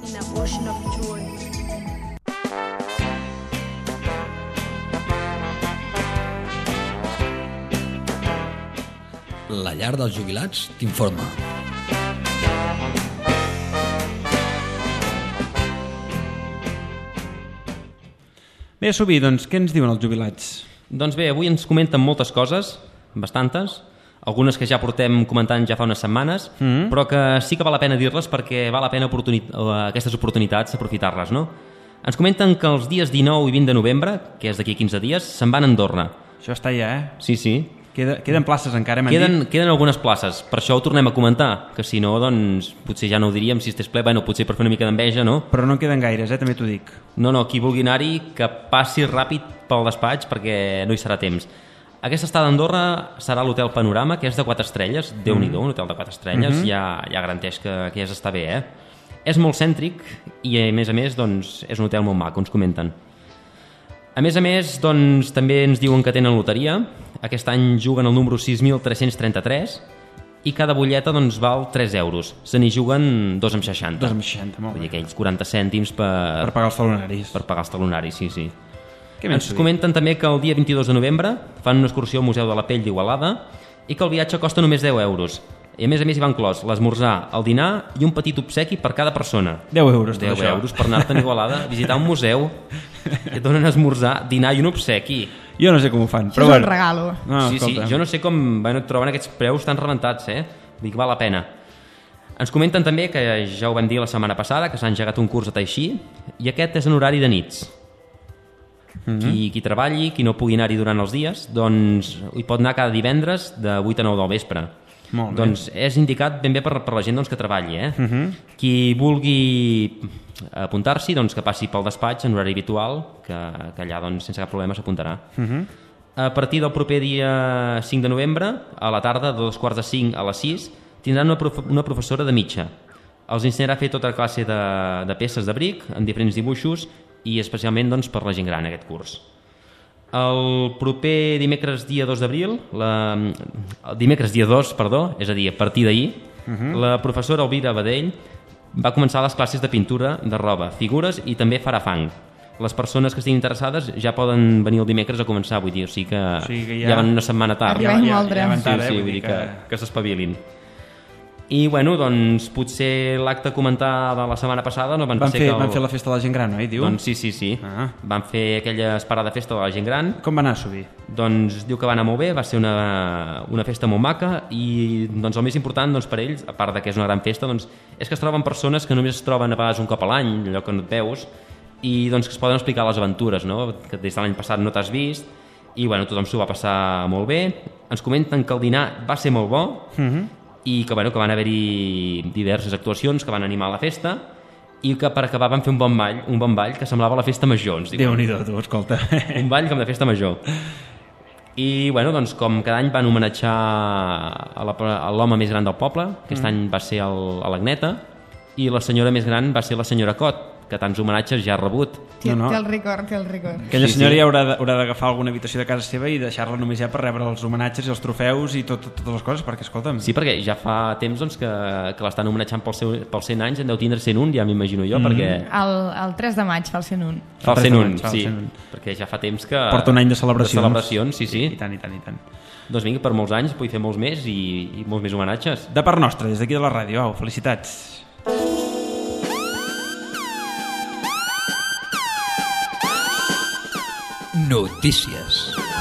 La llar dels jubilats t'informa. Bé, Subí, doncs què ens diuen els jubilats? Doncs bé, avui ens comenten moltes coses, bastantes, algunes que ja portem comentant ja fa unes setmanes, però que sí que val la pena dir-les perquè val la pena aquestes oportunitats aprofitar-les, no? Ens comenten que els dies 19 i 20 de novembre, que és d'aquí 15 dies, se'n van a Andorra. Això està ja, Sí. Queden places encara, m'han dit? Queden algunes places, per això ho tornem a comentar, que si no, doncs, potser ja no ho diríem si estés ple, bueno, potser per fer una mica d'enveja, no? Però no en queden gaires, també t'ho dic. No, qui vulgui anar-hi, que passi ràpid pel despatx, perquè no hi serà temps. Aquesta estada a Andorra serà a l'Hotel Panorama, que és de 4 estrelles, Déu-n'hi-do, un hotel de 4 estrelles, ja garanteix que ja s'està bé, És molt cèntric i, a més, doncs, és un hotel molt maco, ens comenten. A més, doncs, també ens diuen que tenen loteria. Aquest any juguen el número 6.333 i cada butlleta doncs, val 3 euros. Se n'hi juguen 2,60. 2,60, molt bé. Vull dir, aquells 40 cèntims per pagar els talonaris. Per pagar els talonaris, sí. Ens comenten també que el dia 22 de novembre fan una excursió al Museu de la Pell d'Igualada i que el viatge costa només 10 euros. I a més hi va inclòs l'esmorzar, el dinar i un petit obsequi per cada persona. 10 euros, 10 euros per anar-te'n a Igualada a visitar un museu que et donen esmorzar, dinar i un obsequi. Jo no sé com ho fan, però és un regalo. Sí, jo no sé com troben aquests preus tan rebentats, Dic, val la pena. Ens comenten també, que ja ho vam dir la setmana passada, que s'ha engegat un curs a Tai Chi i aquest és en horari de nits. Qui treballi, qui no pugui anar-hi durant els dies, doncs hi pot anar cada divendres de 8 a 9 del vespre. Doncs és indicat ben bé per la gent doncs, que treballi. Qui vulgui apuntar-s'hi, doncs, que passi pel despatx en horari habitual, que allà doncs, sense cap problema s'apuntarà. A partir del proper dia 5 de novembre, a la tarda, de 2:45 a les 6, tindran una professora de mitja. Els ensenyarà a fer tota classe de peces de bric, en diferents dibuixos, i especialment doncs, per la gent gran aquest curs. El proper dimecres dia 2 d'abril, dimecres dia 2, perdó, és a dir, a partir d'ahir, la professora Elvira Badell va començar les classes de pintura de roba, figures i també farà fang. Les persones que estiguin interessades ja poden venir el dimecres a començar, vull dir, o sigui que ja van una setmana tard. Ja van tard, vull dir que s'espavilin. I, bueno, doncs, potser l'acte comentat de la setmana passada no van ser Van fer la festa de la gent gran, oi, diu? Doncs sí. Van fer aquella esperada festa de la gent gran. Com va anar, Subí? Doncs diu que va anar molt bé, va ser una festa molt maca i doncs, el més important doncs, per ells, a part de que és una gran festa, doncs, és que es troben persones que només es troben a vegades un cop a l'any, allò que no et veus, i doncs, que es poden explicar les aventures, no? Que des de l'any passat no t'has vist, i bueno, tothom s'ho va passar molt bé. Ens comenten que el dinar va ser molt bo, i que, bueno, que van haver-hi diverses actuacions que van animar la festa i que per acabar van fer un bon ball que semblava la festa major. Déu-n'hi-do, tu, escolta. Un ball com de festa major. I, bueno, doncs, com cada any van homenatjar a l'home més gran del poble, aquest any va ser l'Agneta, i la senyora més gran va ser la senyora Cot, que tants homenatges ja ha rebut. Té el record. Aquella senyora ja haurà d'agafar alguna habitació de casa seva i deixar-la només ja per rebre els homenatges i els trofeus i totes les coses, perquè, escolta'm... Sí, perquè ja fa temps doncs, que l'estan homenatjant pels 100 anys, en deu tindre 101, ja m'imagino jo, perquè... El 3 de maig fa el 101. Fa el 101, sí, perquè ja fa temps que... Porta un any de celebracions. Sí. I tant. Doncs vinga, per molts anys vull fer molts més i molts més homenatges. De part nostra, des d'aquí de la ràdio, felicitats. Notícies.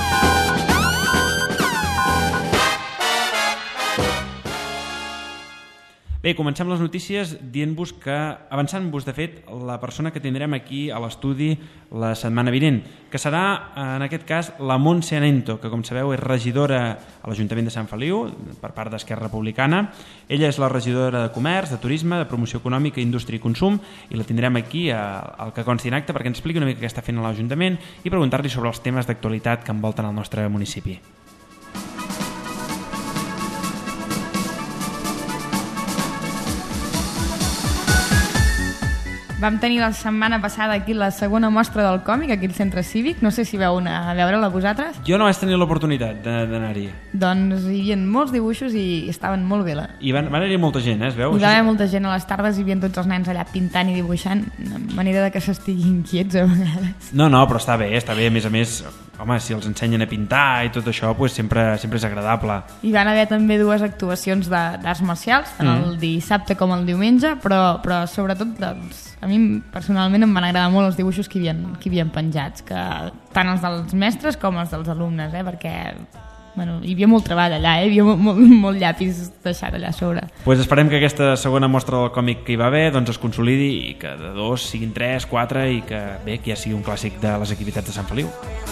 Bé, comencem les notícies dient-vos que, avançant-vos de fet, la persona que tindrem aquí a l'estudi la setmana vinent, que serà, en aquest cas, la Montse Anento, que com sabeu és regidora a l'Ajuntament de Sant Feliu, per part d'Esquerra Republicana. Ella és la regidora de Comerç, de Turisme, de Promoció Econòmica, Indústria i Consum, i la tindrem aquí al que consti en acte perquè ens expliqui una mica què està fent a l'Ajuntament i preguntar-li sobre els temes d'actualitat que envolten el nostre municipi. Vam tenir la setmana passada aquí la segona mostra del còmic, aquí al Centre Cívic. No sé si veu anar a veure-la vosaltres. Jo no vaig tenir l'oportunitat d'anar-hi. Doncs hi havia molts dibuixos i estaven molt bé. I van haver-hi molta gent, es veu? Hi va haver molta gent a les tardes, hi havia tots els nens allà pintant i dibuixant, de manera que s'estiguin quiets a vegades. No, però està bé, a més a més, home, si els ensenyen a pintar i tot això, pues sempre és agradable. Hi van haver també dues actuacions d'arts marcials, tant el dissabte com el diumenge, però sobretot doncs, a mi personalment em van agradar molt els dibuixos que hi havia penjats, que tant els dels mestres com els dels alumnes, perquè hi havia molt treball allà, hi havia molt llapis deixat allà a sobre. Pues esperem que aquesta segona mostra del còmic que hi va haver doncs es consolidi i que de 2 siguin 3, 4 i que ja sigui un clàssic de les activitats de Sant Feliu.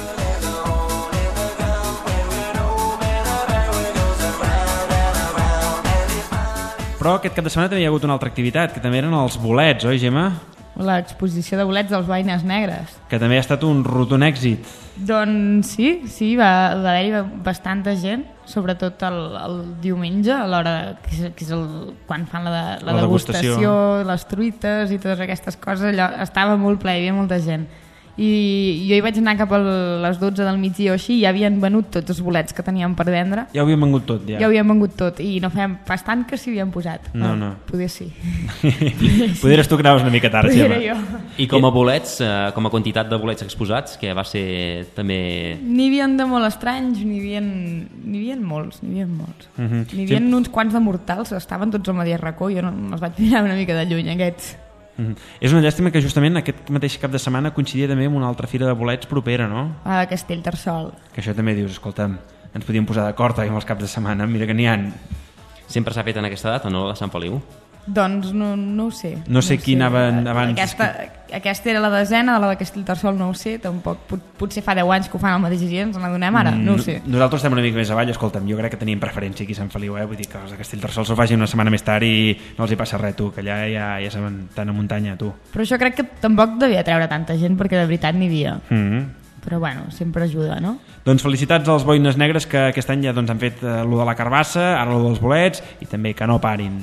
Però aquest cap de setmana també hi ha hagut una altra activitat, que també eren els bolets, oi, Gemma? L'exposició de bolets dels Boines Negres. Que també ha estat un rotund èxit. Doncs sí, va haver-hi bastanta gent, sobretot el diumenge, a l'hora que és quan fan la degustació, les truites i totes aquestes coses, allò estava molt ple, hi havia molta gent. I jo hi vaig anar cap a les 12 del migdia o així i ja havien venut tots els bolets que teníem per vendre. Ja ho havien vengut tot, ja. Ja ho havien vengut tot i no fèiem pas tant que s'hi havien posat. No. Poder sí. Poder tu que anaves una mica tard, Gemma. I com a bolets, com a quantitat de bolets exposats, que va ser també... N'hi havia de molt estranys, n'hi havia molts. N'hi havia uns quants de mortals, estaven tots al mateix racó, jo no els vaig mirar una mica de lluny, aquests. És una llàstima que justament aquest mateix cap de setmana coincidia també amb una altra fira de bolets propera, no? A Castellterçol. Que això també dius, escolta'm, ens podíem posar d'acord amb els caps de setmana, mira que n'hi ha. Sempre s'ha fet en aquesta data, no, la de Sant Feliu? Doncs no ho sé. No sé qui anava abans. Aquesta era la desena, la de Castellterçol no ho sé, tampoc. Potser fa 10 anys que ho fan al mateix dia, ens n'adonem ara, no ho sé. Nosaltres estem una mica més avall, escolta'm, jo crec que tenim preferència aquí a Sant Feliu, vull dir que els de Castellterçol s'ho facin una setmana més tard i no els hi passa res, tu, que allà ja saben tant a muntanya, tu. Però això crec que tampoc devia treure tanta gent, perquè de veritat n'hi havia. Però bueno, sempre ajuda, no? Doncs felicitats als Boines Negres que aquest any ja han fet lo de la carbassa, ara lo dels bolets i també que no parin.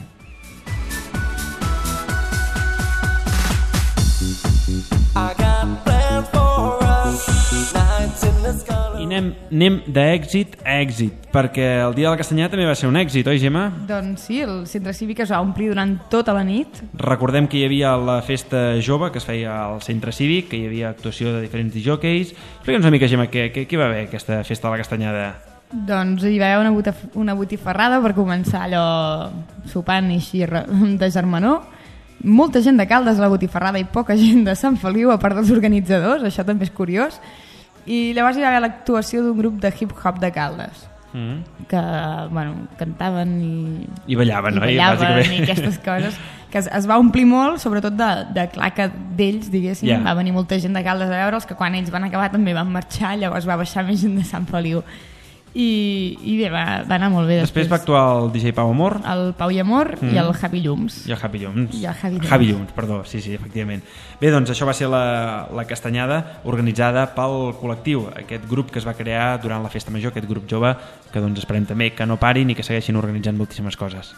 I anem d'èxit a èxit, perquè el dia de la Castanyada també va ser un èxit, oi, Gemma? Doncs sí, el centre cívic es va omplir durant tota la nit. Recordem que hi havia la festa jove que es feia al centre cívic, que hi havia actuació de diferents disjòqueis. Explica'ns una mica, Gemma, què va haver aquesta festa de la Castanyada? Doncs hi va haver una botifarrada per començar allò sopant i així de germanor. Molta gent de Caldes a la botifarrada i poca gent de Sant Feliu, a part dels organitzadors, això també és curiós. I llavors hi va haver l'actuació d'un grup de hip-hop de Caldes, que cantaven i ballaven, i aquestes coses, que es va omplir molt, sobretot de claca d'ells, diguéssim. Va venir molta gent de Caldes a veure'ls, que quan ells van acabar també van marxar, llavors va baixar més gent de Sant Feliu. I bé, va anar molt bé. Després va actuar el DJ Pau Amor, el Pau i Amor i el Javi Llums. I el Javi Llums, perdó, sí, efectivament. Bé, doncs això va ser la Castanyada organitzada pel col·lectiu, aquest grup que es va crear durant la Festa Major, aquest grup jove, que doncs esperem també que no parin i que segueixin organitzant moltíssimes coses.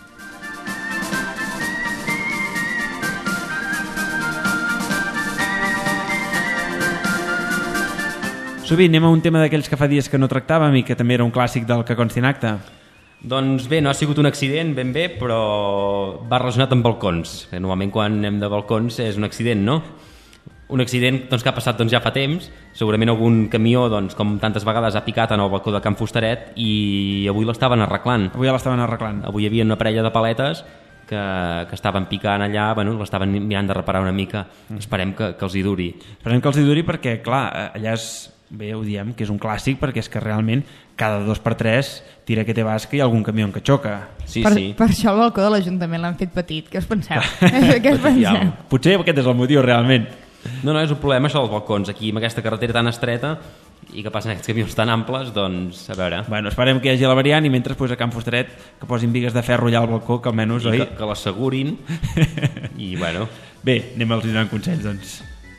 Subi, anem a un tema d'aquells que fa dies que no tractàvem i que també era un clàssic del que consti en acte. Doncs bé, no ha sigut un accident ben bé, però va relacionat amb balcons. Normalment quan anem de balcons és un accident, no? Un accident doncs, que ha passat doncs, ja fa temps. Segurament algun camió, doncs, com tantes vegades, ha picat en el balcó de Can Fustaret i avui l'estaven arreglant. Avui hi havia una parella de paletes que estaven picant allà, bueno, l'estaven mirant de reparar una mica. Esperem que els hi duri. Esperem que els hi duri perquè, clar, allà bé ho diem, que és un clàssic, perquè és que realment cada 2 per 3 tira que té basca i algun camió que xoca. Sí, per això el balcó de l'Ajuntament l'han fet petit. Què us penseu? Què us penseu? Potser aquest és el motiu realment. No, és un problema això dels balcons. Aquí amb aquesta carretera tan estreta i que passen aquests camions tan amples, doncs a veure. Bueno, esperem que hi hagi la variant i mentre a Can Fustaret que posin bigues de ferro allà al balcó, que almenys, oi? Que l'assegurin i bueno. Bé, anem als donant consells, doncs.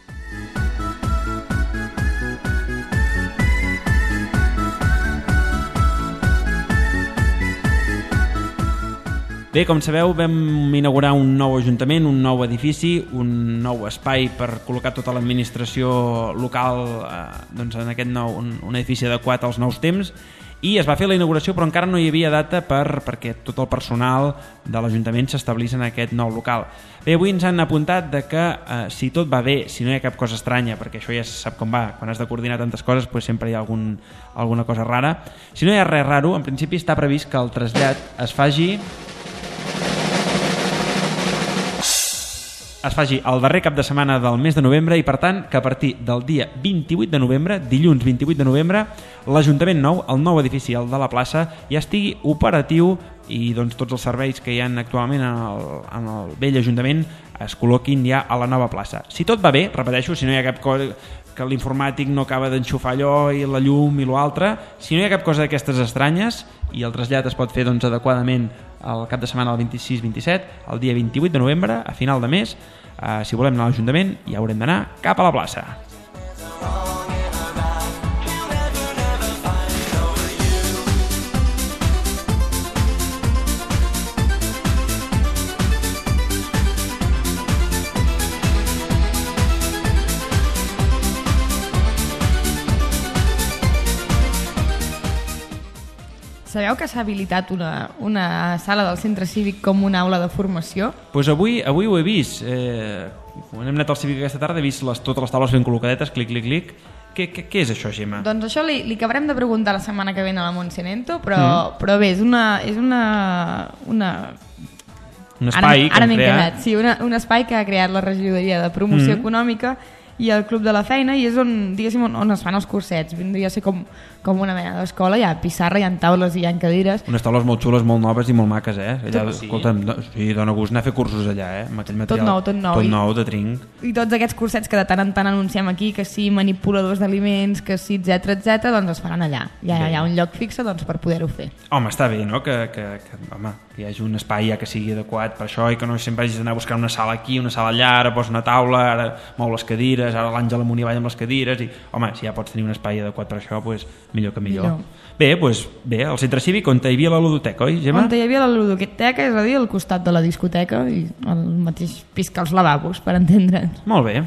Bé, com sabeu, vam inaugurar un nou ajuntament, un nou edifici, un nou espai per col·locar tota l'administració local doncs en aquest nou, un edifici adequat als nous temps, i es va fer la inauguració, però encara no hi havia data perquè tot el personal de l'Ajuntament s'establís en aquest nou local. Bé, avui ens han apuntat de que si tot va bé, si no hi ha cap cosa estranya, perquè això ja se sap com va, quan has de coordinar tantes coses pues sempre hi ha alguna cosa rara. Si no hi ha res raro, en principi està previst que el trasllat es faci el darrer cap de setmana del mes de novembre i per tant que a partir del dia 28 de novembre, dilluns 28 de novembre, l'Ajuntament nou, el nou edifici, el de la plaça, ja estigui operatiu i doncs tots els serveis que hi ha actualment en el vell Ajuntament es col·loquin ja a la nova plaça. Si tot va bé, repeteixo, si no hi ha cap cosa que l'informàtic no acaba d'enxufar allò i la llum i l'altre, si no hi ha cap cosa d'aquestes estranyes i el trasllat es pot fer doncs, adequadament el cap de setmana del 26-27, el dia 28 de novembre, a final de mes, si volem anar a l'Ajuntament ja haurem d'anar cap a la plaça. Sabeu que s'ha habilitat una sala del centre cívic com una aula de formació? Pues avui ho he vist. Quan hem anat al cívic aquesta tarda he vist totes les taules ben col·locadetes, clic, clic, clic. Què és això, Gemma? Doncs això li acabarem de preguntar la setmana que ve a la Montse Nento, però bé, és un espai que han creat. Sí, un espai que ha creat la regidoria de promoció econòmica i el Club de la Feina, i és on, diguéssim, on es fan els cursets. Vindria a ser com una mena d'escola, hi ha pissarra, hi ha taules, hi ha cadires. Unes taules molt xules, molt noves i molt maques, allà, sí. Escolta'm, sí, dona gust anar a fer cursos allà, amb aquell material. Tot nou, de trinc. I tots aquests cursets que de tant en tant anunciem aquí, que sí manipuladors d'aliments, que sí, etc, doncs es faran allà. Ja hi ha un lloc fixe doncs, per poder-ho fer. Home, està bé, no?, que hi hagi un espai ja que sigui adequat per això i que no sempre hagis d'anar a buscar una sala aquí, una sala allà, ara posa una taula, ara mou les cadires, ara l'Àngel amunt i avall amb les cadires, i home, si ja pots tenir un espai adequat per això, doncs millor que millor. Bé, el centre cívic on hi havia la ludoteca, oi, Gemma? On hi havia la ludoteca, és a dir, al costat de la discoteca i al mateix pis que els lavabos, per entendre'ns. Molt bé.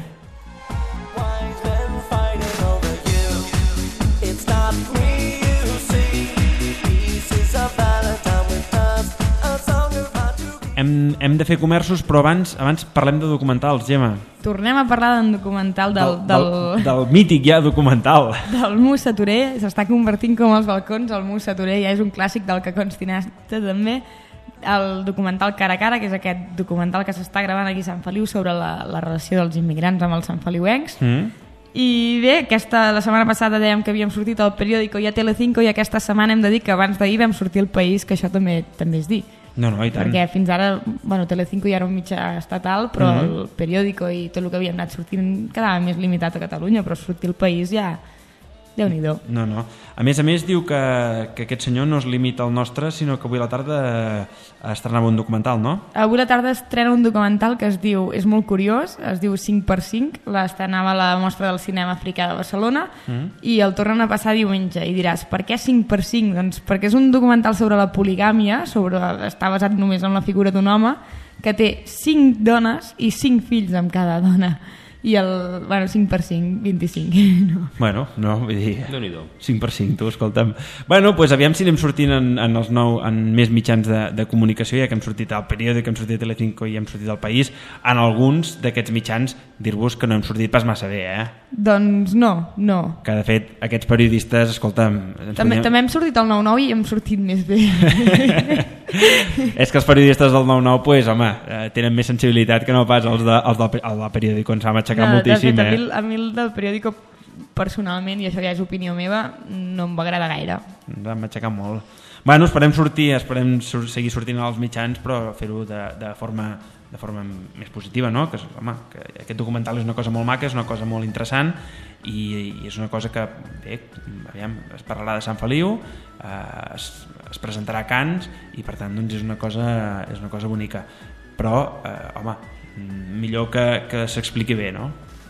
Hem de fer comerços, però abans parlem de documentals, Gemma. Tornem a parlar d'un documental del mític ja documental. Del Musa Toré, s'està convertint com els balcons, el Musa Toré ja és un clàssic del que constinasta també. El documental Cara a Cara, que és aquest documental que s'està gravant aquí a Sant Feliu sobre la relació dels immigrants amb els santfeliuencs. I bé, la setmana passada dèiem que havíem sortit al Periódico i a Telecinco, i aquesta setmana hem de dir que abans d'ahir vam sortir al País, que això també és dir. No, i tant. Perquè fins ara, Telecinco ja era un mitjà estatal, però el Periódico i tot el que havíem anat sortint quedava més limitat a Catalunya, però sortir al País ja... Déu-n'hi-do. No. A més, diu que aquest senyor no es limita al nostre, sinó que avui a la tarda estrenava un documental, no? Avui a la tarda estrena un documental que es diu, és molt curiós, es diu 5x5, l'estrenava a la Mostra del Cinema Africà de Barcelona, i el tornen a passar diumenge. I diràs, per què 5x5? Doncs perquè és un documental sobre la poligàmia, està basat només en la figura d'un home, que té 5 dones i 5 fills amb cada dona. i el 5x5, 25. No. Bueno, no, vull dir... Déu-n'hi-do. 5x5, tu, escolta'm. Bueno, doncs aviam si anem sortint en més mitjans de comunicació, ja que hem sortit al Periòdic, hem sortit a Telecinco i hem sortit al País. En alguns d'aquests mitjans, dir-vos que no hem sortit pas massa bé, Doncs no. Que, de fet, aquests periodistes, escolta'm... També hem sortit al 9-9 i hem sortit més bé. És que els periodistes del 9-9, pues, home, tenen més sensibilitat que no pas els del Periòdic, on s'ha aixecat moltíssim. De fet, a mi el del Periòdic, personalment, i això ja és opinió meva, no em va agradar gaire. Ens hem aixecat molt. Bueno, esperem seguir sortint als mitjans, però fer-ho de forma més positiva, no? Que aquest documental és una cosa molt maca, és una cosa molt interessant i és una cosa que, bé, aviam, es parlarà de Sant Feliu, es presentarà a Cans i, per tant, doncs és una cosa bonica. Però, home, millor que s'expliqui bé, no?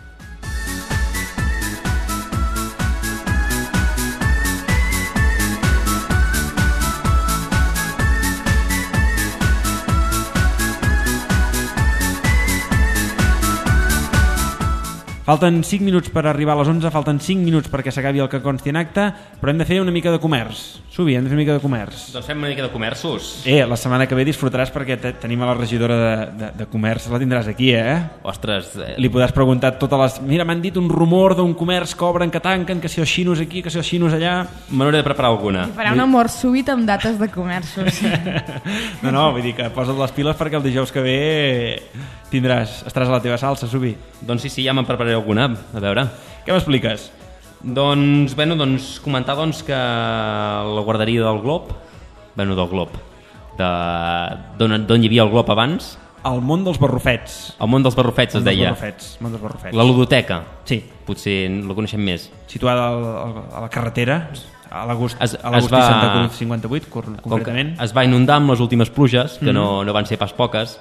Falten 5 minuts per arribar a les 11, falten 5 minuts perquè s'acabi el que consti en acte, però hem de fer una mica de comerç. Subi, hem de fer una mica de comerç. Doncs fem una mica de comerços. La setmana que ve disfrutaràs perquè tenim a la regidora de comerç, la tindràs aquí, Ostres... Li podràs preguntar totes les... Mira, m'han dit un rumor d'un comerç que obren, que tanquen, que si els xinos aquí, que si els xinos allà... Me n'hauré de preparar alguna. I farà un amor súbit amb dates de comerços. No, vull dir que posa't les piles perquè el dijous que ve estaràs a la teva salsa, Subi. Doncs sí, ja me'n prepararé alguna, a veure. Què m'expliques? Doncs comentar que la guarderia del Glob, del Glob, d'on hi havia el Glob abans... El món dels barrufets. El món dels barrufets es deia. Món dels barrufets. La ludoteca. Sí. Potser la coneixem més. Situada a la carretera, a l'Agustí 58, concretament. Es va inundar amb les últimes pluges, que no van ser pas poques,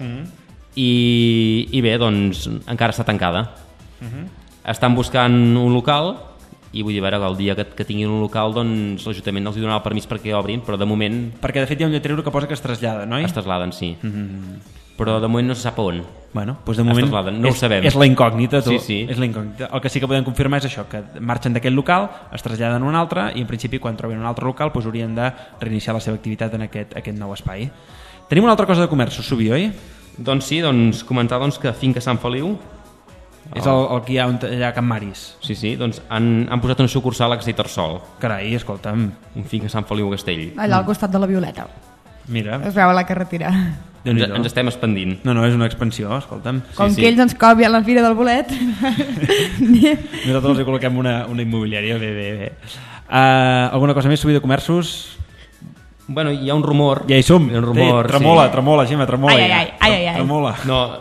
i bé, doncs encara està tancada. Estan buscant un local i vull dir, a veure, el dia que tinguin un local, doncs l'Ajuntament els donarà el permís perquè obrin, però de moment... Perquè de fet hi ha un lletrero que posa que es trasllada, no? Es traslladen, sí. Però de moment no se sap on. Bueno, doncs de moment no ho sabem. És la incògnita, tu. Sí. És la incògnita. El que sí que podem confirmar és això, que marxen d'aquest local, es traslladen a un altre i en principi quan trobin un altre local doncs haurien de reiniciar la seva activitat en aquest nou espai. Tenim una altra cosa de comerç, Subi, oi? Doncs sí, comentar que Finca Sant Feliu és el que hi ha allà a Can Maris. Sí, doncs han posat una sucursal a Castellterçol. Carai, escolta'm. Un Finca Sant Feliu a Castell. Allà al costat de la Violeta. Mira. Es veu a la carretera. Ens estem expandint. No, és una expansió, escolta'm. Com que ells ens copien la fira del bolet. Nosaltres els hi col·loquem una immobiliària. Bé. Alguna cosa més, Subi, de comerços? Bueno, hi ha un rumor. Ja hi som. Hi ha un rumor, tremola, Gemma, tremola. Ai. Tremola.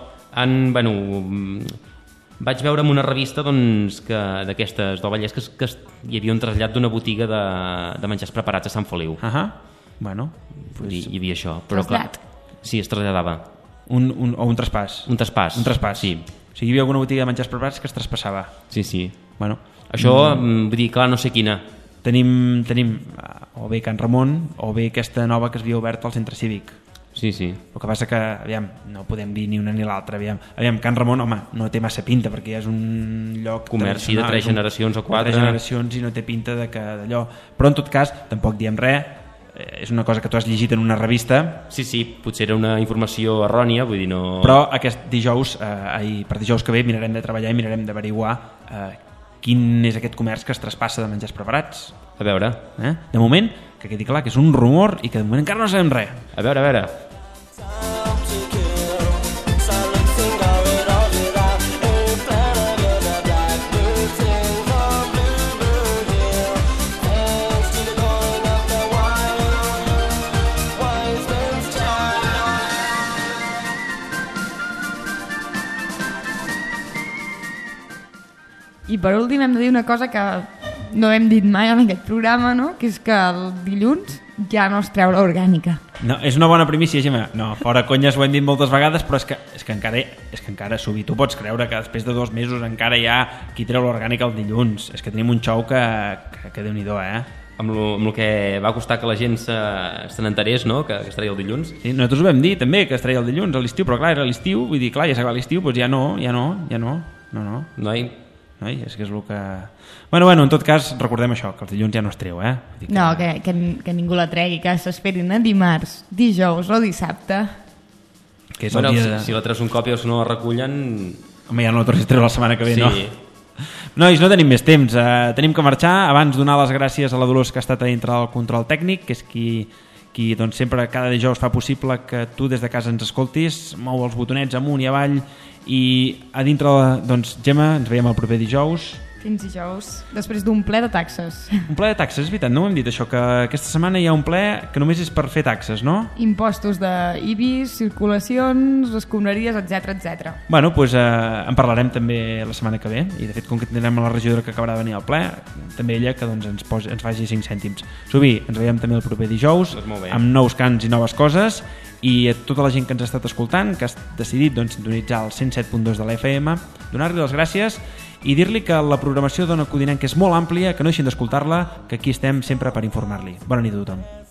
No, vaig veure en una revista que d'aquestes del Vallès que hi havia un trasllat d'una botiga de menjars preparats a Sant Feliu. Bueno, hi havia això. Però clar, sí, es traslladava. O un traspàs. Un traspàs, sí. O sigui, hi havia alguna botiga de menjars preparats que es traspassava. Sí. Bueno, això, vull dir, clar, no sé quina. Tenim o bé Can Ramon o bé aquesta nova que es havia obert al centre cívic. Sí. El que passa que, aviam, no podem dir ni una ni l'altra. Aviam, Can Ramon, home, no té massa pinta perquè ja és un lloc comerci de 3 generacions o 4. 3 generacions i no té pinta d'allò. Però en tot cas, tampoc diem res. És una cosa que tu has llegit en una revista. Sí, potser era una informació errònia, vull dir, no... Però aquest dijous, per dijous que ve, mirarem de treballar i mirarem d'averiguar quin és aquest comerç que es traspassa de menjars preparats. A veure. De moment, que quedi clar que és un rumor i que de moment encara no sabem res. A veure. I per últim hem de dir una cosa que no hem dit mai en aquest programa, no? Que és que el dilluns ja no es treu l'orgànica. No, és una bona primícia, Gemma. No, fora conyes, ho hem dit moltes vegades, però és que encara Subi, tu pots creure que després de 2 mesos encara hi ha qui treu l'orgànica el dilluns. És que tenim un xou que Déu-n'hi-do, Amb el que va costar que la gent se n'enterés, no?, que es treia el dilluns. Sí, nosaltres ho vam dir també, que es treia el dilluns a l'estiu, però clar, era l'estiu, vull dir, clar, ja s'acaba l'estiu, doncs ja no. No. Noi, és que és el que... Bueno, en tot cas, recordem això, que els dilluns ja no es treu, Que... No, que ningú la tregui, que s'esperin a dimarts, dijous o dissabte. Que és el dia de... si la treus un cop i els no la recullen... Home, ja no la tornis a treure la setmana que ve, sí. No? Nois, no tenim més temps, tenim que marxar. Abans donar les gràcies a la Dolors, que ha estat a dintre del control tècnic, que és qui doncs, sempre cada dijous fa possible que tu des de casa ens escoltis, mou els botonets amunt i avall, i a dintre, doncs, Gemma, ens veiem el proper dijous. Fins dijous, després d'un ple de taxes. Un ple de taxes, és veritat, no ho hem dit això, que aquesta setmana hi ha un ple que només és per fer taxes, no? Impostos d'IBIs, circulacions, escombraries, etc. Bueno, doncs en parlarem també la setmana que ve, i de fet com que tindrem la regidora que acabarà de venir al ple, també ella que doncs, ens faci 5 cèntims. Subí, ens veiem també el proper dijous, amb nous cants i noves coses, i a tota la gent que ens ha estat escoltant, que ha decidit doncs, sintonitzar el 107.2 de la FM, donar-li les gràcies i dir-li que la programació d'Ona Codinenca és molt àmplia, que no deixin d'escoltar-la, que aquí estem sempre per informar-li. Bona nit a tothom.